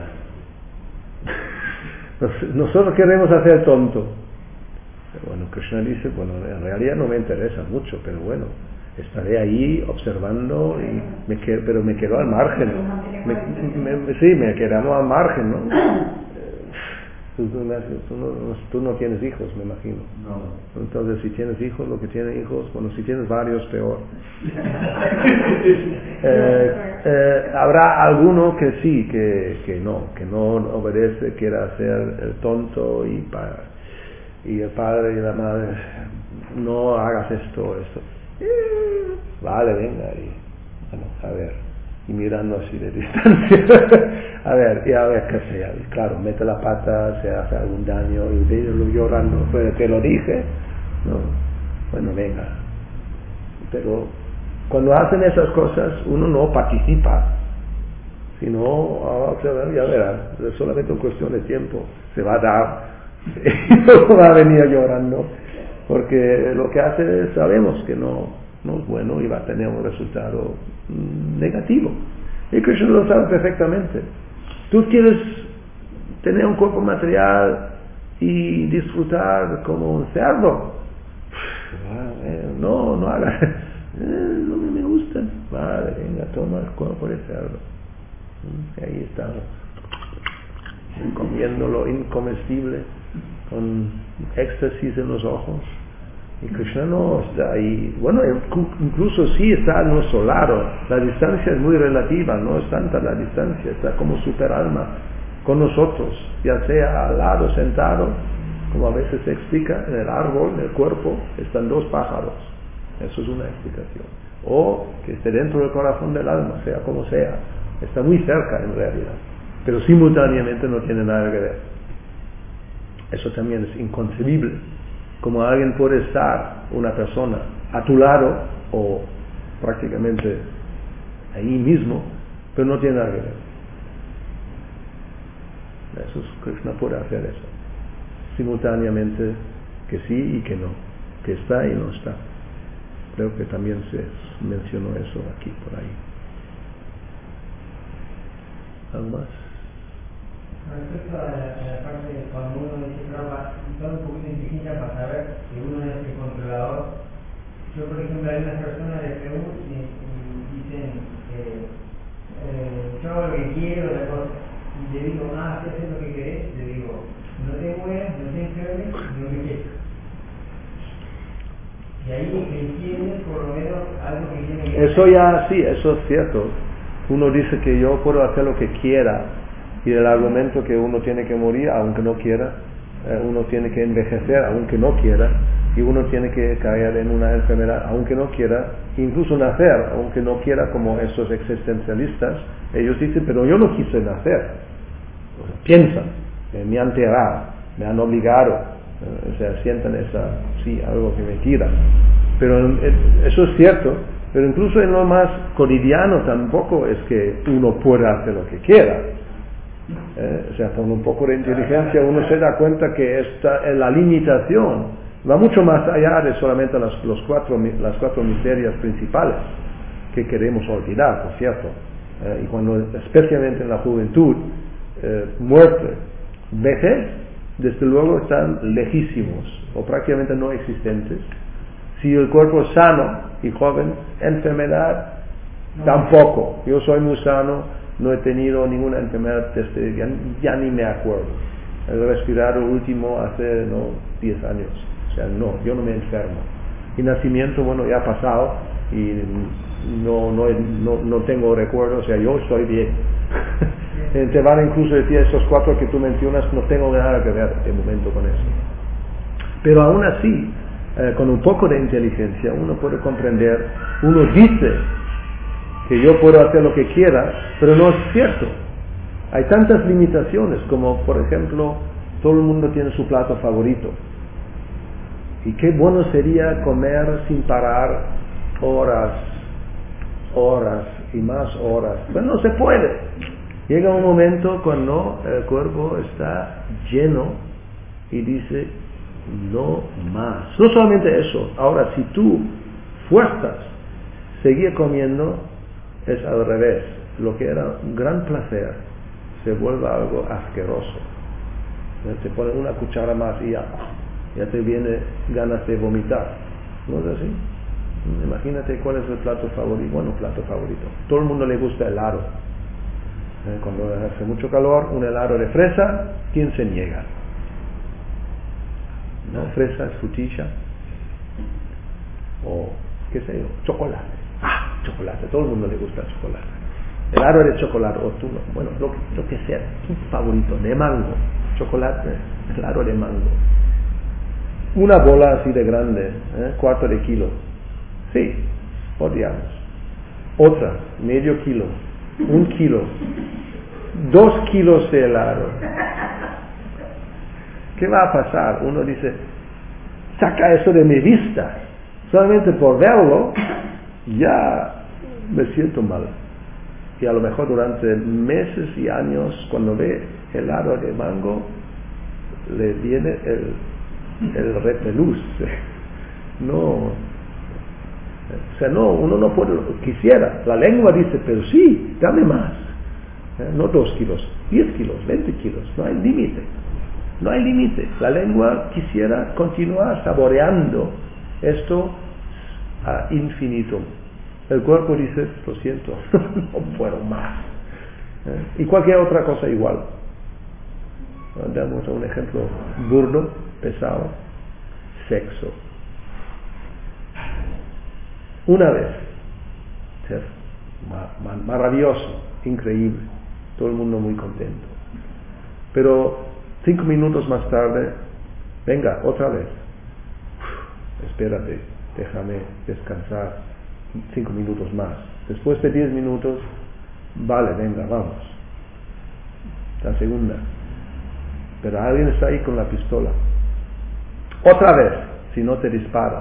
D: Claro.
A: Nosotros queremos hacer tonto. Bueno, Krishna dice, bueno, en realidad no me interesa mucho, pero bueno, estaré ahí observando, y me quedo, pero me quedo al margen. Me, me, sí, me quedamos al margen, ¿no? Tú, tú, tú, no, tú no tienes hijos, me imagino.
D: No.
A: Entonces, si tienes hijos, lo que tienen hijos, bueno, si tienes varios, peor. eh, eh, habrá alguno que sí, que, que no, que no obedece, quiere hacer el tonto y para... y el padre y la madre, no hagas esto, esto. Eh, vale, venga, y bueno, a ver, y mirando así de distancia, a ver, y a ver qué sea, y claro, mete la pata, se hace algún daño, y verlo llorando, pero te lo dije, no, bueno, venga. Pero cuando hacen esas cosas, uno no participa, sino, oh, ya verás, es solamente una cuestión de tiempo, se va a dar. Y no va a venir llorando, porque lo que hace sabemos que no, no es bueno y va a tener un resultado mm, negativo. Y Krishna lo sabe perfectamente. Tú quieres tener un cuerpo material y disfrutar como un cerdo. No, no hagas. No me gusta. Vale, venga, toma el cuerpo de cerdo. Y ahí estamos, comiendo lo incomestible, con éxtasis en los ojos. Y Krishna no está ahí. Bueno, incluso sí está a nuestro lado. La distancia es muy relativa, no es tanta la distancia, está como super alma con nosotros, ya sea al lado, sentado, como a veces se explica, en el árbol, en el cuerpo, están dos pájaros. Eso es una explicación. O que esté dentro del corazón del alma, sea como sea, está muy cerca en realidad. pero simultáneamente no tiene nada que ver. Eso también es inconcebible. Como alguien puede estar, una persona, a tu lado o prácticamente ahí mismo, pero no tiene nada que ver. Eso es, Krishna puede hacer eso. Simultáneamente que sí y que no, que está y no está. Creo que también se mencionó eso aquí, por ahí. ¿Algo más?
E: Respecto a la, a la parte de cuando uno dice trampa, da un poquito de inteligencia para saber que uno es el controlador. Yo, por ejemplo, a unas personas de Perú y, y dicen, eh, eh, yo hago lo que quiero, la cosa. Y le digo, ah, si haces lo que querés, le digo, no te mueras, no te enfermes, no me quieres. Y ahí entiendes por lo menos algo que tiene que...
A: Eso ya, sí, eso es cierto. Uno dice que yo puedo hacer lo que quiera, y el argumento que uno tiene que morir aunque no quiera, eh, uno tiene que envejecer aunque no quiera, y uno tiene que caer en una enfermedad aunque no quiera, incluso nacer aunque no quiera, como esos existencialistas. Ellos dicen, pero yo no quise nacer. O sea, piensan, eh, me han tirado, me han obligado, eh, o sea, sientan esa, sí, algo que me tira. Pero eh, eso es cierto, pero incluso en lo más cotidiano tampoco es que uno pueda hacer lo que quiera. Eh, o sea, con un poco de inteligencia uno se da cuenta que esta, la limitación va mucho más allá de solamente las, los cuatro, las cuatro miserias principales que queremos olvidar, por cierto. Eh, y cuando, especialmente en la juventud, eh, muerte, vejez, desde luego están lejísimos o prácticamente no existentes. Si el cuerpo es sano y joven, enfermedad no. Tampoco. Yo soy muy sano, no he tenido ninguna enfermedad desde, ya, ya ni me acuerdo. El respirado último hace no diez años. O sea, no, yo no me enfermo. Y nacimiento, bueno, ya ha pasado y no, no, no, no tengo recuerdo, o sea, yo estoy bien. Te van a incluso decir esos cuatro que tú mencionas, no tengo nada que ver de momento con eso. Pero aún así, eh, con un poco de inteligencia, uno puede comprender, uno dice que yo puedo hacer lo que quiera, pero no es cierto. Hay tantas limitaciones, como por ejemplo, todo el mundo tiene su plato favorito. Y qué bueno sería comer sin parar horas, horas y más horas. Pero no se puede. Llega un momento cuando el cuerpo está lleno y dice, no más. No solamente eso, ahora si tú fuerzas seguir comiendo, es al revés. Lo que era un gran placer se vuelve algo asqueroso. Te ponen una cuchara más y ya, ya te viene ganas de vomitar. ¿No es así? Imagínate cuál es el plato favorito. Bueno, plato favorito. Todo el mundo le gusta helado. Eh, cuando hace mucho calor, un helado de fresa, ¿quién se niega? ¿No? Fresa, frutilla. O, qué sé yo, chocolate. Ah, chocolate. Todo el mundo le gusta chocolate. Helado de chocolate, o tú, bueno, lo, lo que sea, tu favorito, de mango. Chocolate, helado de mango. Una bola así de grande, ¿eh? Cuarto de kilo. Sí, odiamos. Otra, medio kilo, un kilo, dos kilos de helado. ¿Qué va a pasar? Uno dice, saca eso de mi vista. Solamente por verlo, ya me siento mal. Y a lo mejor durante meses y años, cuando ve helado de mango, le viene el, el repelús. No, o sea, no, uno no puede, quisiera, la lengua dice, pero sí, dame más. ¿Eh? No dos kilos, diez kilos, veinte kilos, no hay límite. No hay límite. La lengua quisiera continuar saboreando esto a infinito. El cuerpo dice, lo siento, no puedo más. ¿Eh? Y cualquier otra cosa igual. Damos un ejemplo burdo, pesado. Sexo. Una vez. Maravilloso, increíble. Todo el mundo muy contento. Pero cinco minutos más tarde, venga, otra vez. Uf, espérate, déjame descansar cinco minutos más. Después de diez minutos, vale, venga, vamos. la segunda. Pero alguien está ahí con la pistola. Otra vez, si no te dispara.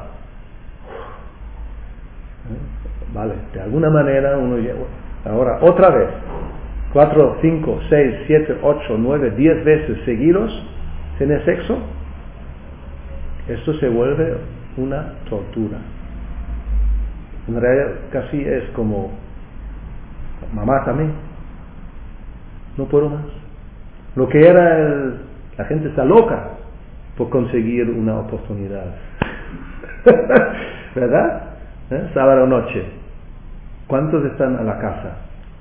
A: ¿Eh? Vale, de alguna manera uno llega. Ahora, otra vez. Cuatro, cinco, seis, siete, ocho, nueve, diez veces seguidos, ¿tienes sexo? Esto se vuelve una tortura. En realidad casi es como, mamá también, no puedo más. Lo que era el, la gente está loca por conseguir una oportunidad. ¿Verdad? ¿Eh? Sábado noche. ¿Cuántos están a la casa?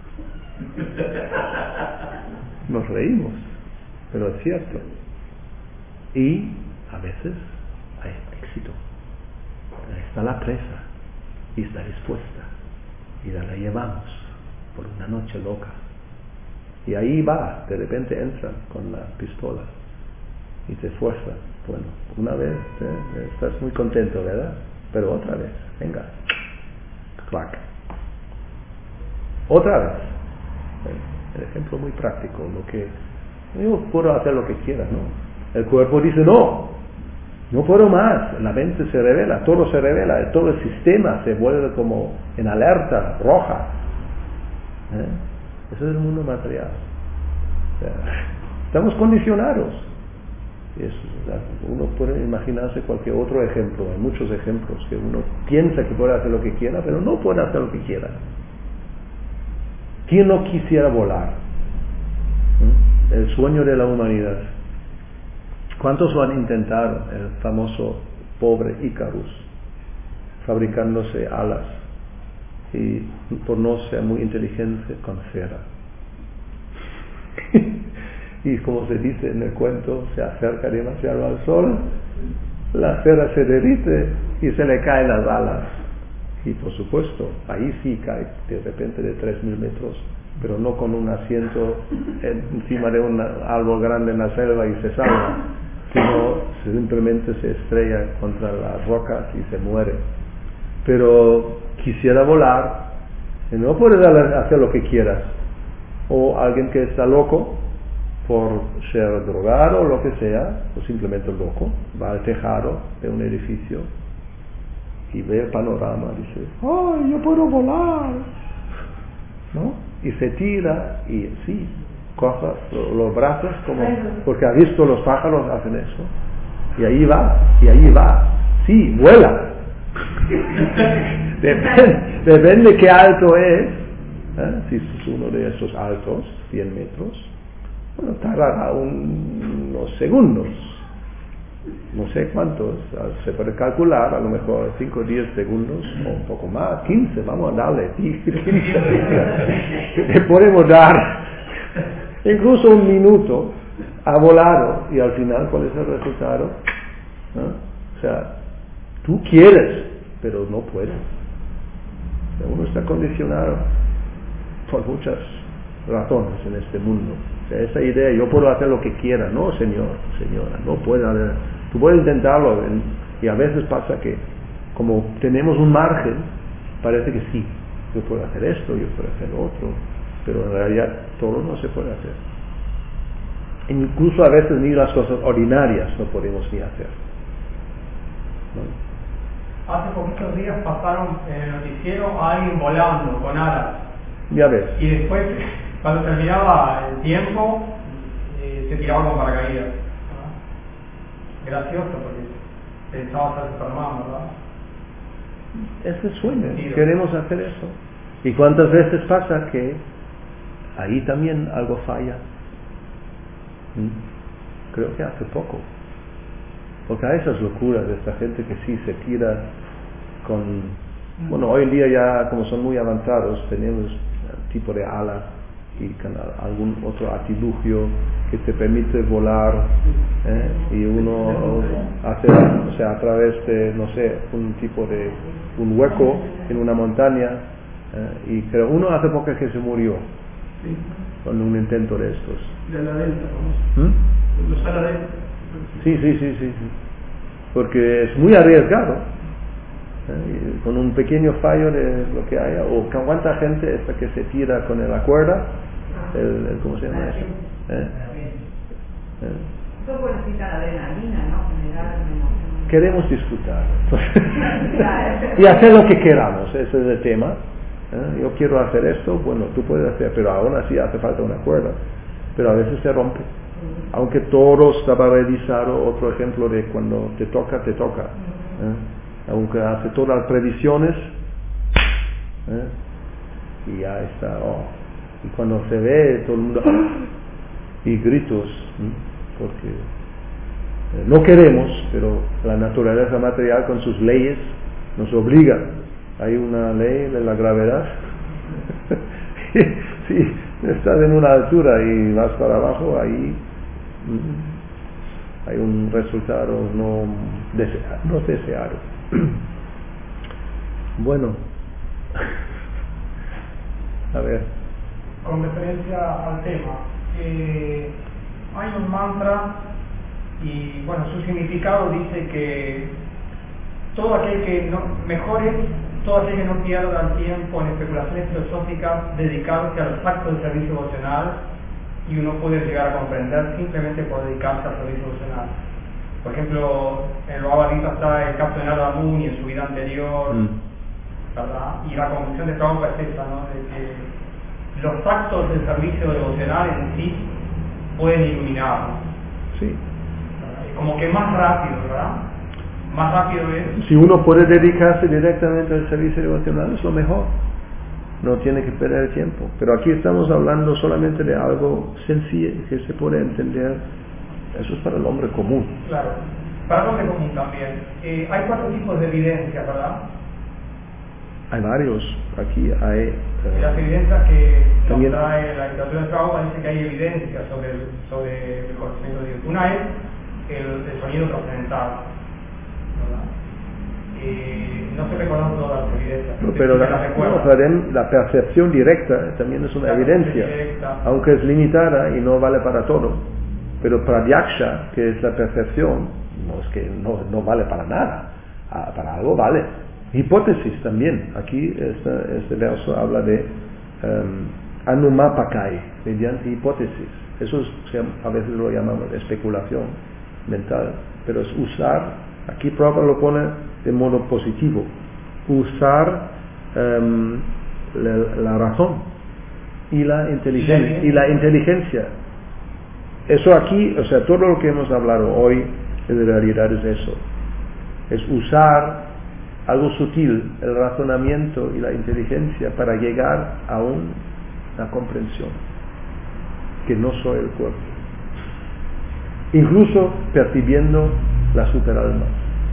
A: Nos reímos, pero es cierto. Y a veces hay éxito. Ahí está la presa y está dispuesta y la llevamos por una noche loca. Y ahí va, de repente entran con la pistola y te fuerza. Bueno, una vez ¿eh? Estás muy contento, ¿verdad? Pero otra vez, venga, clac. Otra vez. El ejemplo muy práctico, lo que yo puedo hacer lo que quiera, ¿no? El cuerpo dice no, no puedo más, la mente se revela, todo se revela, todo el sistema se vuelve como en alerta roja. ¿Eh? Eso es el mundo material. O sea, estamos condicionados. Es, uno puede imaginarse cualquier otro ejemplo, hay muchos ejemplos que uno piensa que puede hacer lo que quiera, pero no puede hacer lo que quiera. ¿Quién no quisiera volar? ¿Eh? El sueño de la humanidad. ¿Cuántos lo han intentado? El famoso pobre Icarus, fabricándose alas y por no ser muy inteligente con cera. Y como se dice en el cuento, se acerca demasiado al sol, la cera se derrite y se le caen las alas. Y por supuesto, ahí sí cae de repente de tres mil metros, pero no con un asiento encima de un árbol grande en la selva y se salva, sino simplemente se estrella contra las rocas y se muere. Pero quisiera volar, y no puedes hacer lo que quieras. O alguien que está loco por ser drogado o lo que sea, o simplemente loco, va al tejado de un edificio y ve el panorama, dice, ¡ay, yo puedo volar! ¿No? Y se tira y sí, coja los brazos como, porque ha visto los pájaros hacen eso, y ahí va, y ahí va, sí, vuela. depende, depende qué alto es, ¿eh? Si es uno de esos altos, cien metros, bueno, tardará un, unos segundos, no sé cuántos, se puede calcular, a lo mejor cinco o diez segundos, o un poco más, quince, vamos a darle, le podemos dar, incluso un minuto, ha volado, y al final, ¿cuál es el resultado? ¿No? O sea, tú quieres, pero no puedes. O sea, uno está condicionado por muchas razones en este mundo. O sea, esa idea, yo puedo hacer lo que quiera, no señor, señora, no puede hacer. Tú puedes intentarlo, y a veces pasa que como tenemos un margen, parece que sí, yo puedo hacer esto, yo puedo hacer lo otro, pero en realidad todo no se puede hacer. Incluso a veces ni las cosas ordinarias no podemos ni hacer. ¿No?
F: Hace poquitos días pasaron en el noticiero a alguien volando con alas.
A: Ya ves.
F: Y después, cuando terminaba el tiempo, eh, se tiraba con paracaídas. ¿No? Gracioso porque pensaba estar Superman, ¿verdad?
A: Es el sueño, queremos hacer eso. ¿Y cuántas veces pasa que ahí también algo falla? ¿Mm? Creo que hace poco. Porque hay esas locuras de esta gente que sí se tira con... Bueno, hoy en día ya como son muy avanzados, tenemos tipo de ala y con algún otro artilugio que te permite volar, ¿eh? Y uno hace, o sea, a través de, no sé, un tipo de un hueco en una montaña, ¿eh? Y pero uno hace poco que se murió
C: Sí.
A: con un intento de estos.
C: De la delta, vamos.
A: ¿Mm?
C: Los ala delta.
A: Sí, sí, sí, sí, sí. Porque es muy arriesgado. ¿Eh? Con un pequeño fallo de lo que haya, o cuánta gente esta que se tira con la cuerda, el, el, ¿cómo se llama eso? ¿eh? ¿Eh?
G: Eso puede necesitar adrenalina, ¿no? Generar una emoción.
A: Queremos disfrutar y hacer lo que queramos, ese es el tema. ¿eh? Yo quiero hacer esto, bueno, tú puedes hacer, pero aún así hace falta una cuerda, pero a veces se rompe. Aunque todo estaba revisado, otro ejemplo de cuando te toca, te toca. ¿eh? Aunque hace todas las previsiones, ¿eh? y ya está. Oh. Y cuando se ve, todo el mundo, ¡ah! Y gritos, ¿eh? porque eh, no queremos, pero la naturaleza material con sus leyes nos obliga. Hay una ley de la gravedad. Si estás en una altura y vas para abajo, ahí hay un resultado no deseado, no deseado. Bueno, a ver.
F: Con referencia al tema, eh, hay un mantra y bueno, su significado dice que todo aquel que no mejore, todo aquel que no pierda el tiempo en especulaciones filosóficas, dedicarse a los actos de servicio devocional, y uno puede llegar a comprender simplemente por dedicarse al servicio devocional. Por ejemplo, en el Bhagavad Gita está el caso de Narada Muni en su vida anterior, mm. ¿verdad? Y la conclusión de Prabhupada es esa, ¿no? De que los actos del servicio devocional en sí pueden iluminarnos.
A: Sí.
F: Como que más rápido, ¿verdad? Más rápido es.
A: Si uno puede dedicarse directamente al servicio devocional, es lo mejor. No tiene que perder tiempo. Pero aquí estamos hablando solamente de algo sencillo que se puede entender. Eso es para el hombre común.
F: Claro, para el hombre común también. Eh, hay cuatro tipos de evidencia, ¿verdad?
A: Hay varios. Aquí hay... Eh,
F: Las evidencias que
A: también,
F: nos trae la literatura de Prabhupada dice que hay evidencia sobre el, sobre el conocimiento de Dios. Una es el, el sonido trascendental, ¿verdad? Eh, no se reconocen todas las evidencias,
A: no, pero la, no, la percepción directa también es una la evidencia, aunque es limitada y no vale para todo. Pero para Yaksha, que es la percepción, no es que no, no vale para nada, para algo vale. Hipótesis también, aquí este, este verso habla de um, anumapakai, mediante hipótesis. Eso es, a veces lo llamamos especulación mental, pero es usar, aquí Prabhupada lo pone de modo positivo, usar um, la, la razón y la inteligencia, y la inteligencia. Eso aquí, o sea, todo lo que hemos hablado hoy en realidad es eso, es usar algo sutil, el razonamiento y la inteligencia para llegar a una comprensión que no soy el cuerpo, incluso percibiendo la superalma,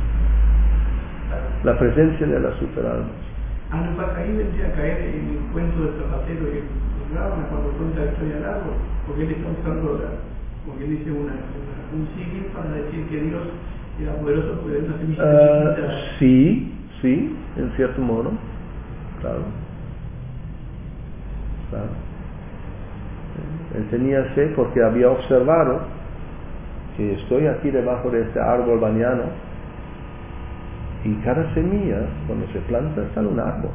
A: la presencia de las superalmas.
C: Anupakai vendría a caer en el cuento del zapatero y el Ravana cuando cuenta la historia del árbol, porque él está usando la, porque él dice una, una, un símil para decir que Dios era poderoso porque es una semilla
A: uh,
C: chiquita.
A: Sí, sí, en cierto modo, claro, claro. Él tenía fe porque había observado que estoy aquí debajo de este árbol bañano y cada semilla, cuando se planta, sale un árbol.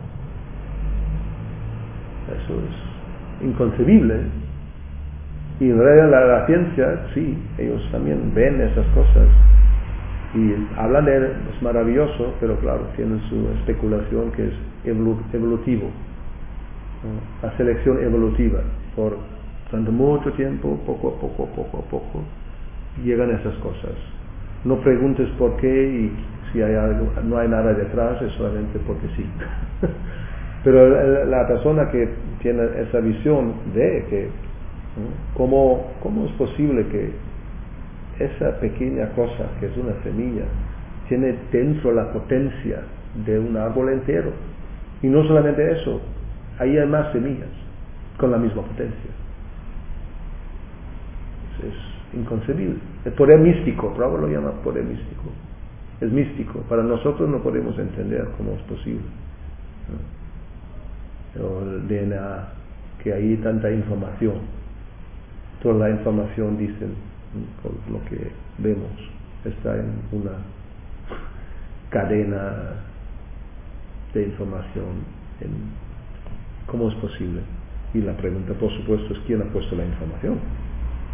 A: Eso es inconcebible. Y en realidad la, la ciencia, sí, ellos también ven esas cosas y hablan de él, es maravilloso, pero claro, tienen su especulación que es evolu evolutivo, ¿no? La selección evolutiva, por tanto mucho tiempo, poco a poco, poco a poco, llegan esas cosas. No preguntes por qué y si hay algo, no hay nada detrás, es solamente porque sí. Pero la, la persona que tiene esa visión ve que, ¿no? ¿Cómo, cómo es posible que esa pequeña cosa que es una semilla tiene dentro la potencia de un árbol entero? Y no solamente eso, ahí hay más semillas con la misma potencia. Es, es inconcebible. El poder místico, Prabhupada lo llama poder místico. Es místico. Para nosotros no podemos entender cómo es posible, ¿no? O el D N A, que hay tanta información. Toda la información, dicen, por lo que vemos, está en una cadena de información. En ¿cómo es posible? Y la pregunta, por supuesto, es quién ha puesto la información.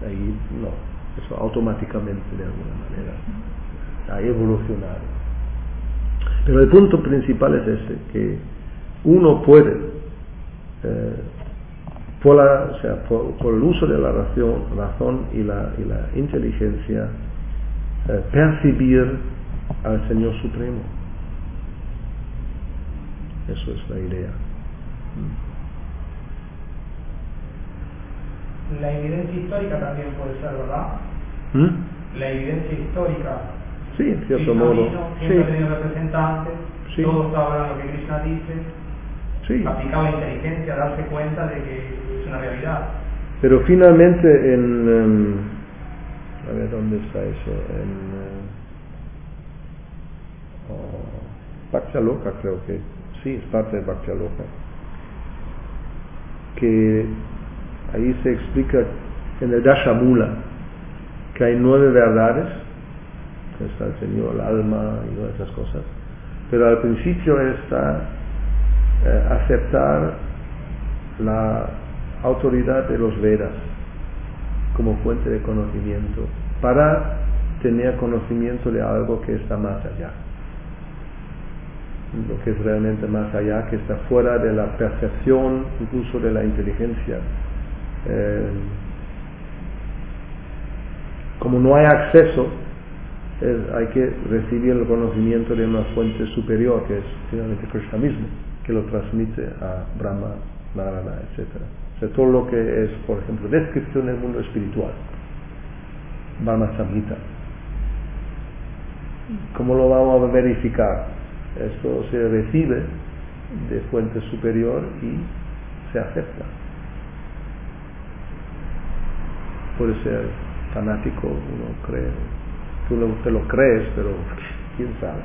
A: ahí no, eso automáticamente de alguna manera ha evolucionado. Pero el punto principal es ese, que uno puede, eh, por, la, o sea, por, por el uso de la razón, razón y, la, y la inteligencia, eh, percibir al Señor Supremo. Eso es la idea.
F: La evidencia histórica también puede ser, ¿verdad?
A: ¿Mm?
F: La evidencia histórica.
A: Sí, en cierto
F: Krishna
A: modo.
F: vino, siempre
A: Sí.
F: ha tenido representantes,
A: Sí.
F: todos hablan lo que Krishna dice,
A: Sí.
F: aplicaba la inteligencia, darse cuenta de que es una realidad.
A: Pero finalmente en... Um, a ver, ¿dónde está eso? En... Uh, oh, Bhakti Loka creo que... Sí, es parte de Bhakti Loka. Que ahí se explica en el Dashamula que hay nueve verdades, que está el Señor, el alma y todas esas cosas, pero al principio está eh, aceptar la autoridad de los Vedas como fuente de conocimiento para tener conocimiento de algo que está más allá, lo que es realmente más allá, que está fuera de la percepción, incluso de la inteligencia. Eh, como no hay acceso, es, hay que recibir el conocimiento de una fuente superior, que es finalmente Krishna mismo, que lo transmite a Brahma, Narayana, etcétera. O sea, todo lo que es, por ejemplo, descripción del mundo espiritual, Brahma Samhita. ¿Cómo lo vamos a verificar? Esto se recibe de fuente superior y se acepta. Puede ser fanático, uno cree, tú lo, te lo crees, pero quién sabe.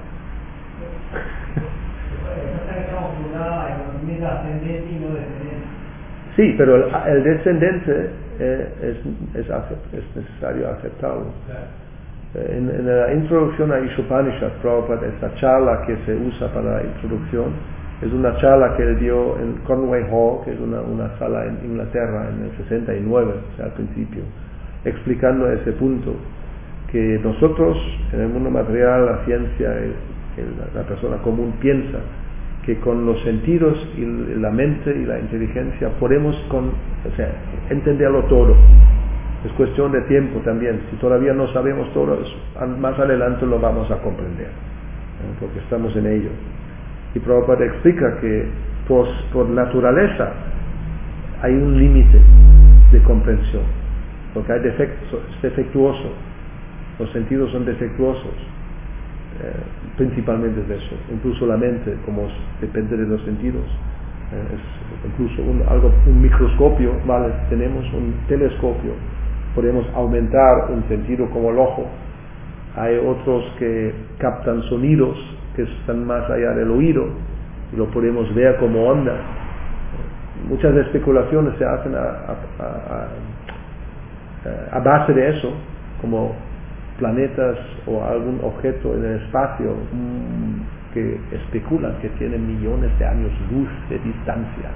A: Sí, pero el, el descendente eh, es, es, acept, es necesario aceptarlo. En, en la introducción a Ishopanishad, Prabhupada, esta charla que se usa para la introducción, es una charla que él dio en Conway Hall, que es una, una sala en Inglaterra en el sesenta y nueve, o sea, al principio, explicando ese punto, que nosotros en el mundo material, la ciencia, el, el, la persona común piensa que con los sentidos y la mente y la inteligencia podemos con, o sea, entenderlo todo. Es cuestión de tiempo también. Si todavía no sabemos todo, más adelante lo vamos a comprender, ¿eh? Porque estamos en ello. Y Prabhupada explica que por, por naturaleza hay un límite de comprensión, porque hay defectos, es defectuoso, los sentidos son defectuosos, eh, principalmente de eso. Incluso la mente, como depende de los sentidos, eh, es incluso un, algo, un microscopio, vale, tenemos un telescopio, podemos aumentar un sentido como el ojo. Hay otros que captan sonidos que están más allá del oído y lo podemos ver como ondas. Muchas especulaciones se hacen a, a, a, a base de eso, como planetas o algún objeto en el espacio mmm, que especulan que tienen millones de años luz de distancia.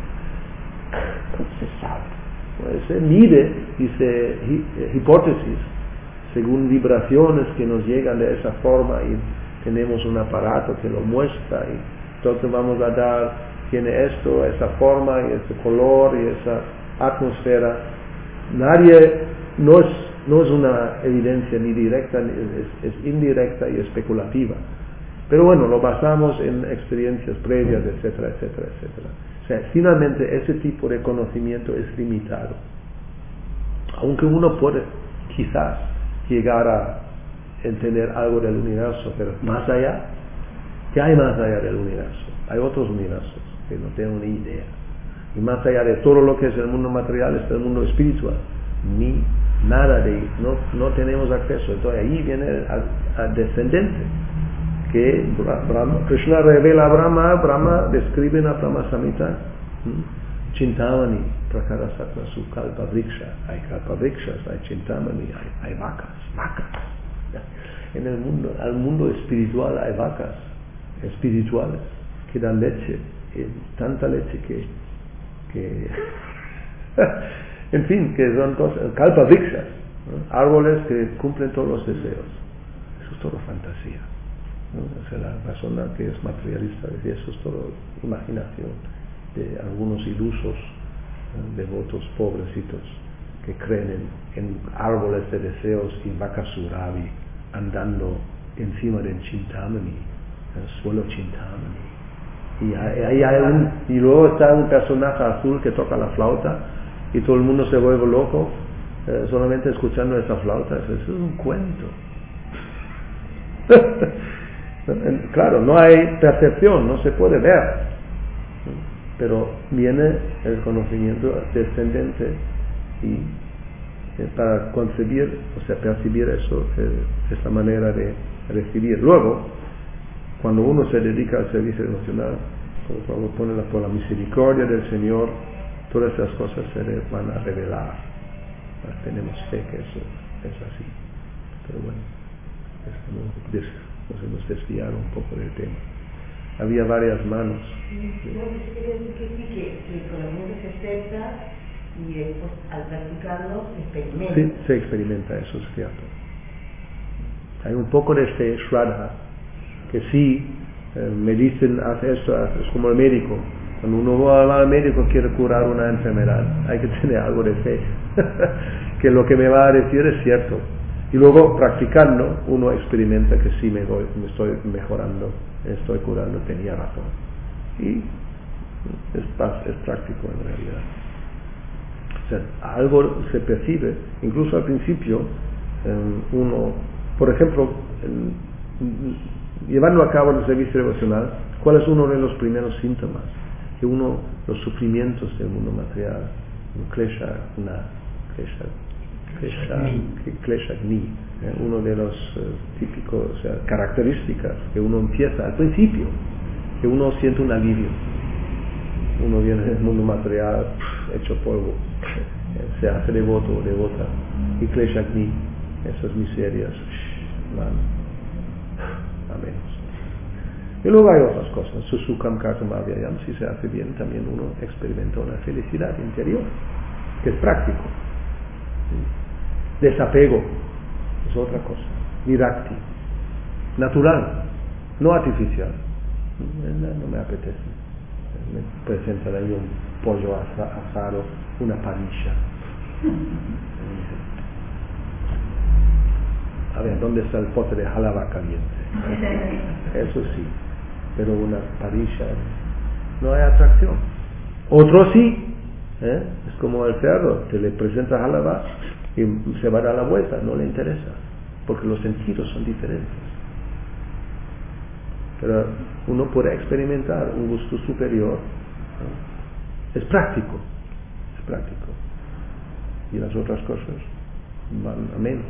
A: No se sabe. Pues se mide y se hipótesis según vibraciones que nos llegan de esa forma, y tenemos un aparato que lo muestra, y entonces vamos a dar, tiene esto, esa forma y ese color y esa atmósfera. Nadie, no es, no es una evidencia ni directa, ni es, es indirecta y especulativa, pero bueno, lo basamos en experiencias previas, etcétera, etcétera, etcétera. O sea, finalmente ese tipo de conocimiento es limitado, aunque uno puede quizás llegar a entender algo del universo, pero más allá, ¿qué hay más allá del universo? Hay otros universos que no tengo ni idea, y más allá de todo lo que es el mundo material está el mundo espiritual, ni nada de ahí, no, no tenemos acceso. Entonces ahí viene el, el descendente, que Brahma, Krishna revela a Brahma, Brahma describe a Brahma Samhita, ¿hmm? Chintamani, Prakara Satna su Kalpa Vriksha, hay Kalpa Vrikshas, hay Chintamani, hay, hay vacas, vacas. En el mundo, al mundo espiritual hay vacas espirituales que dan leche, tanta leche que, que en fin, que son cosas, Kalpa Vrikshas, ¿no? Árboles que cumplen todos los deseos. Eso es todo fantasía, ¿no? O sea, la persona que es materialista dice eso es todo imaginación de algunos ilusos, ¿no? Devotos pobrecitos que creen en, en árboles de deseos y vacas surabi andando encima del Chintamani, el suelo Chintamani. Y, ahí hay un, y luego está un personaje azul que toca la flauta y todo el mundo se vuelve loco eh, solamente escuchando esa flauta. Eso es un cuento. Claro, no hay percepción, no se puede ver, pero viene el conocimiento descendente y eh, para concebir, o sea, percibir eso, eh, esta manera de recibir. Luego, cuando uno se dedica al servicio devocional, cuando pone por la misericordia del Señor, todas esas cosas se le van a revelar. Tenemos fe que eso es así. Pero bueno, nos hemos desviado un poco del tema. Había varias manos.
G: Entonces quiere decir que sí, que, que el conocimiento se acepta y después al practicarlo se experimenta.
A: Sí, se experimenta, eso es cierto. Hay un poco de este shraddha, que sí, eh, me dicen, haz esto, haz, es como el médico. Cuando uno va al médico quiere curar una enfermedad, hay que tener algo de fe, que lo que me va a decir es cierto. Y luego practicando, uno experimenta que sí me, doy, me estoy mejorando, estoy curando, tenía razón. Y es, es práctico en realidad. O sea, algo se percibe, incluso al principio, eh, uno, por ejemplo, eh, llevando a cabo el servicio devocional, ¿cuál es uno de los primeros síntomas? Que uno, los sufrimientos del mundo material, un klesha, una klesha, klesha, klesha gni, eh, uno de los eh, típicos, o sea, características que uno empieza al principio, que uno siente un alivio. Uno viene del mundo material, pff, hecho polvo, eh, se hace devoto o devota, y klesha gni, esas miserias, pff, van a menos. Y luego hay otras cosas, susukam kartam avyayam, si se hace bien también uno experimenta una felicidad interior, que es práctico. Desapego es otra cosa, virakti, natural, no artificial. No, no me apetece, me presentan ahí un pollo asado, una parilla. A ver, ¿dónde está el pote de halava caliente? Eso sí, pero una parilla no hay atracción. Otro sí, ¿eh? Es como el cerdo, te le presenta halava y se va a dar la vuelta, no le interesa, porque los sentidos son diferentes. Pero uno puede experimentar un gusto superior, ¿no? Es práctico, es práctico, y las otras cosas van a menos.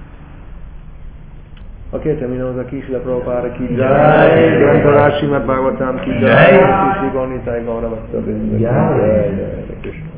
A: Ok, terminamos aquí. Srila Prabhupada ki jai, Grantha Srimad Bhagavatam ki jai, Sri Gaura Bhakta Vrinda ki jai, Krishna.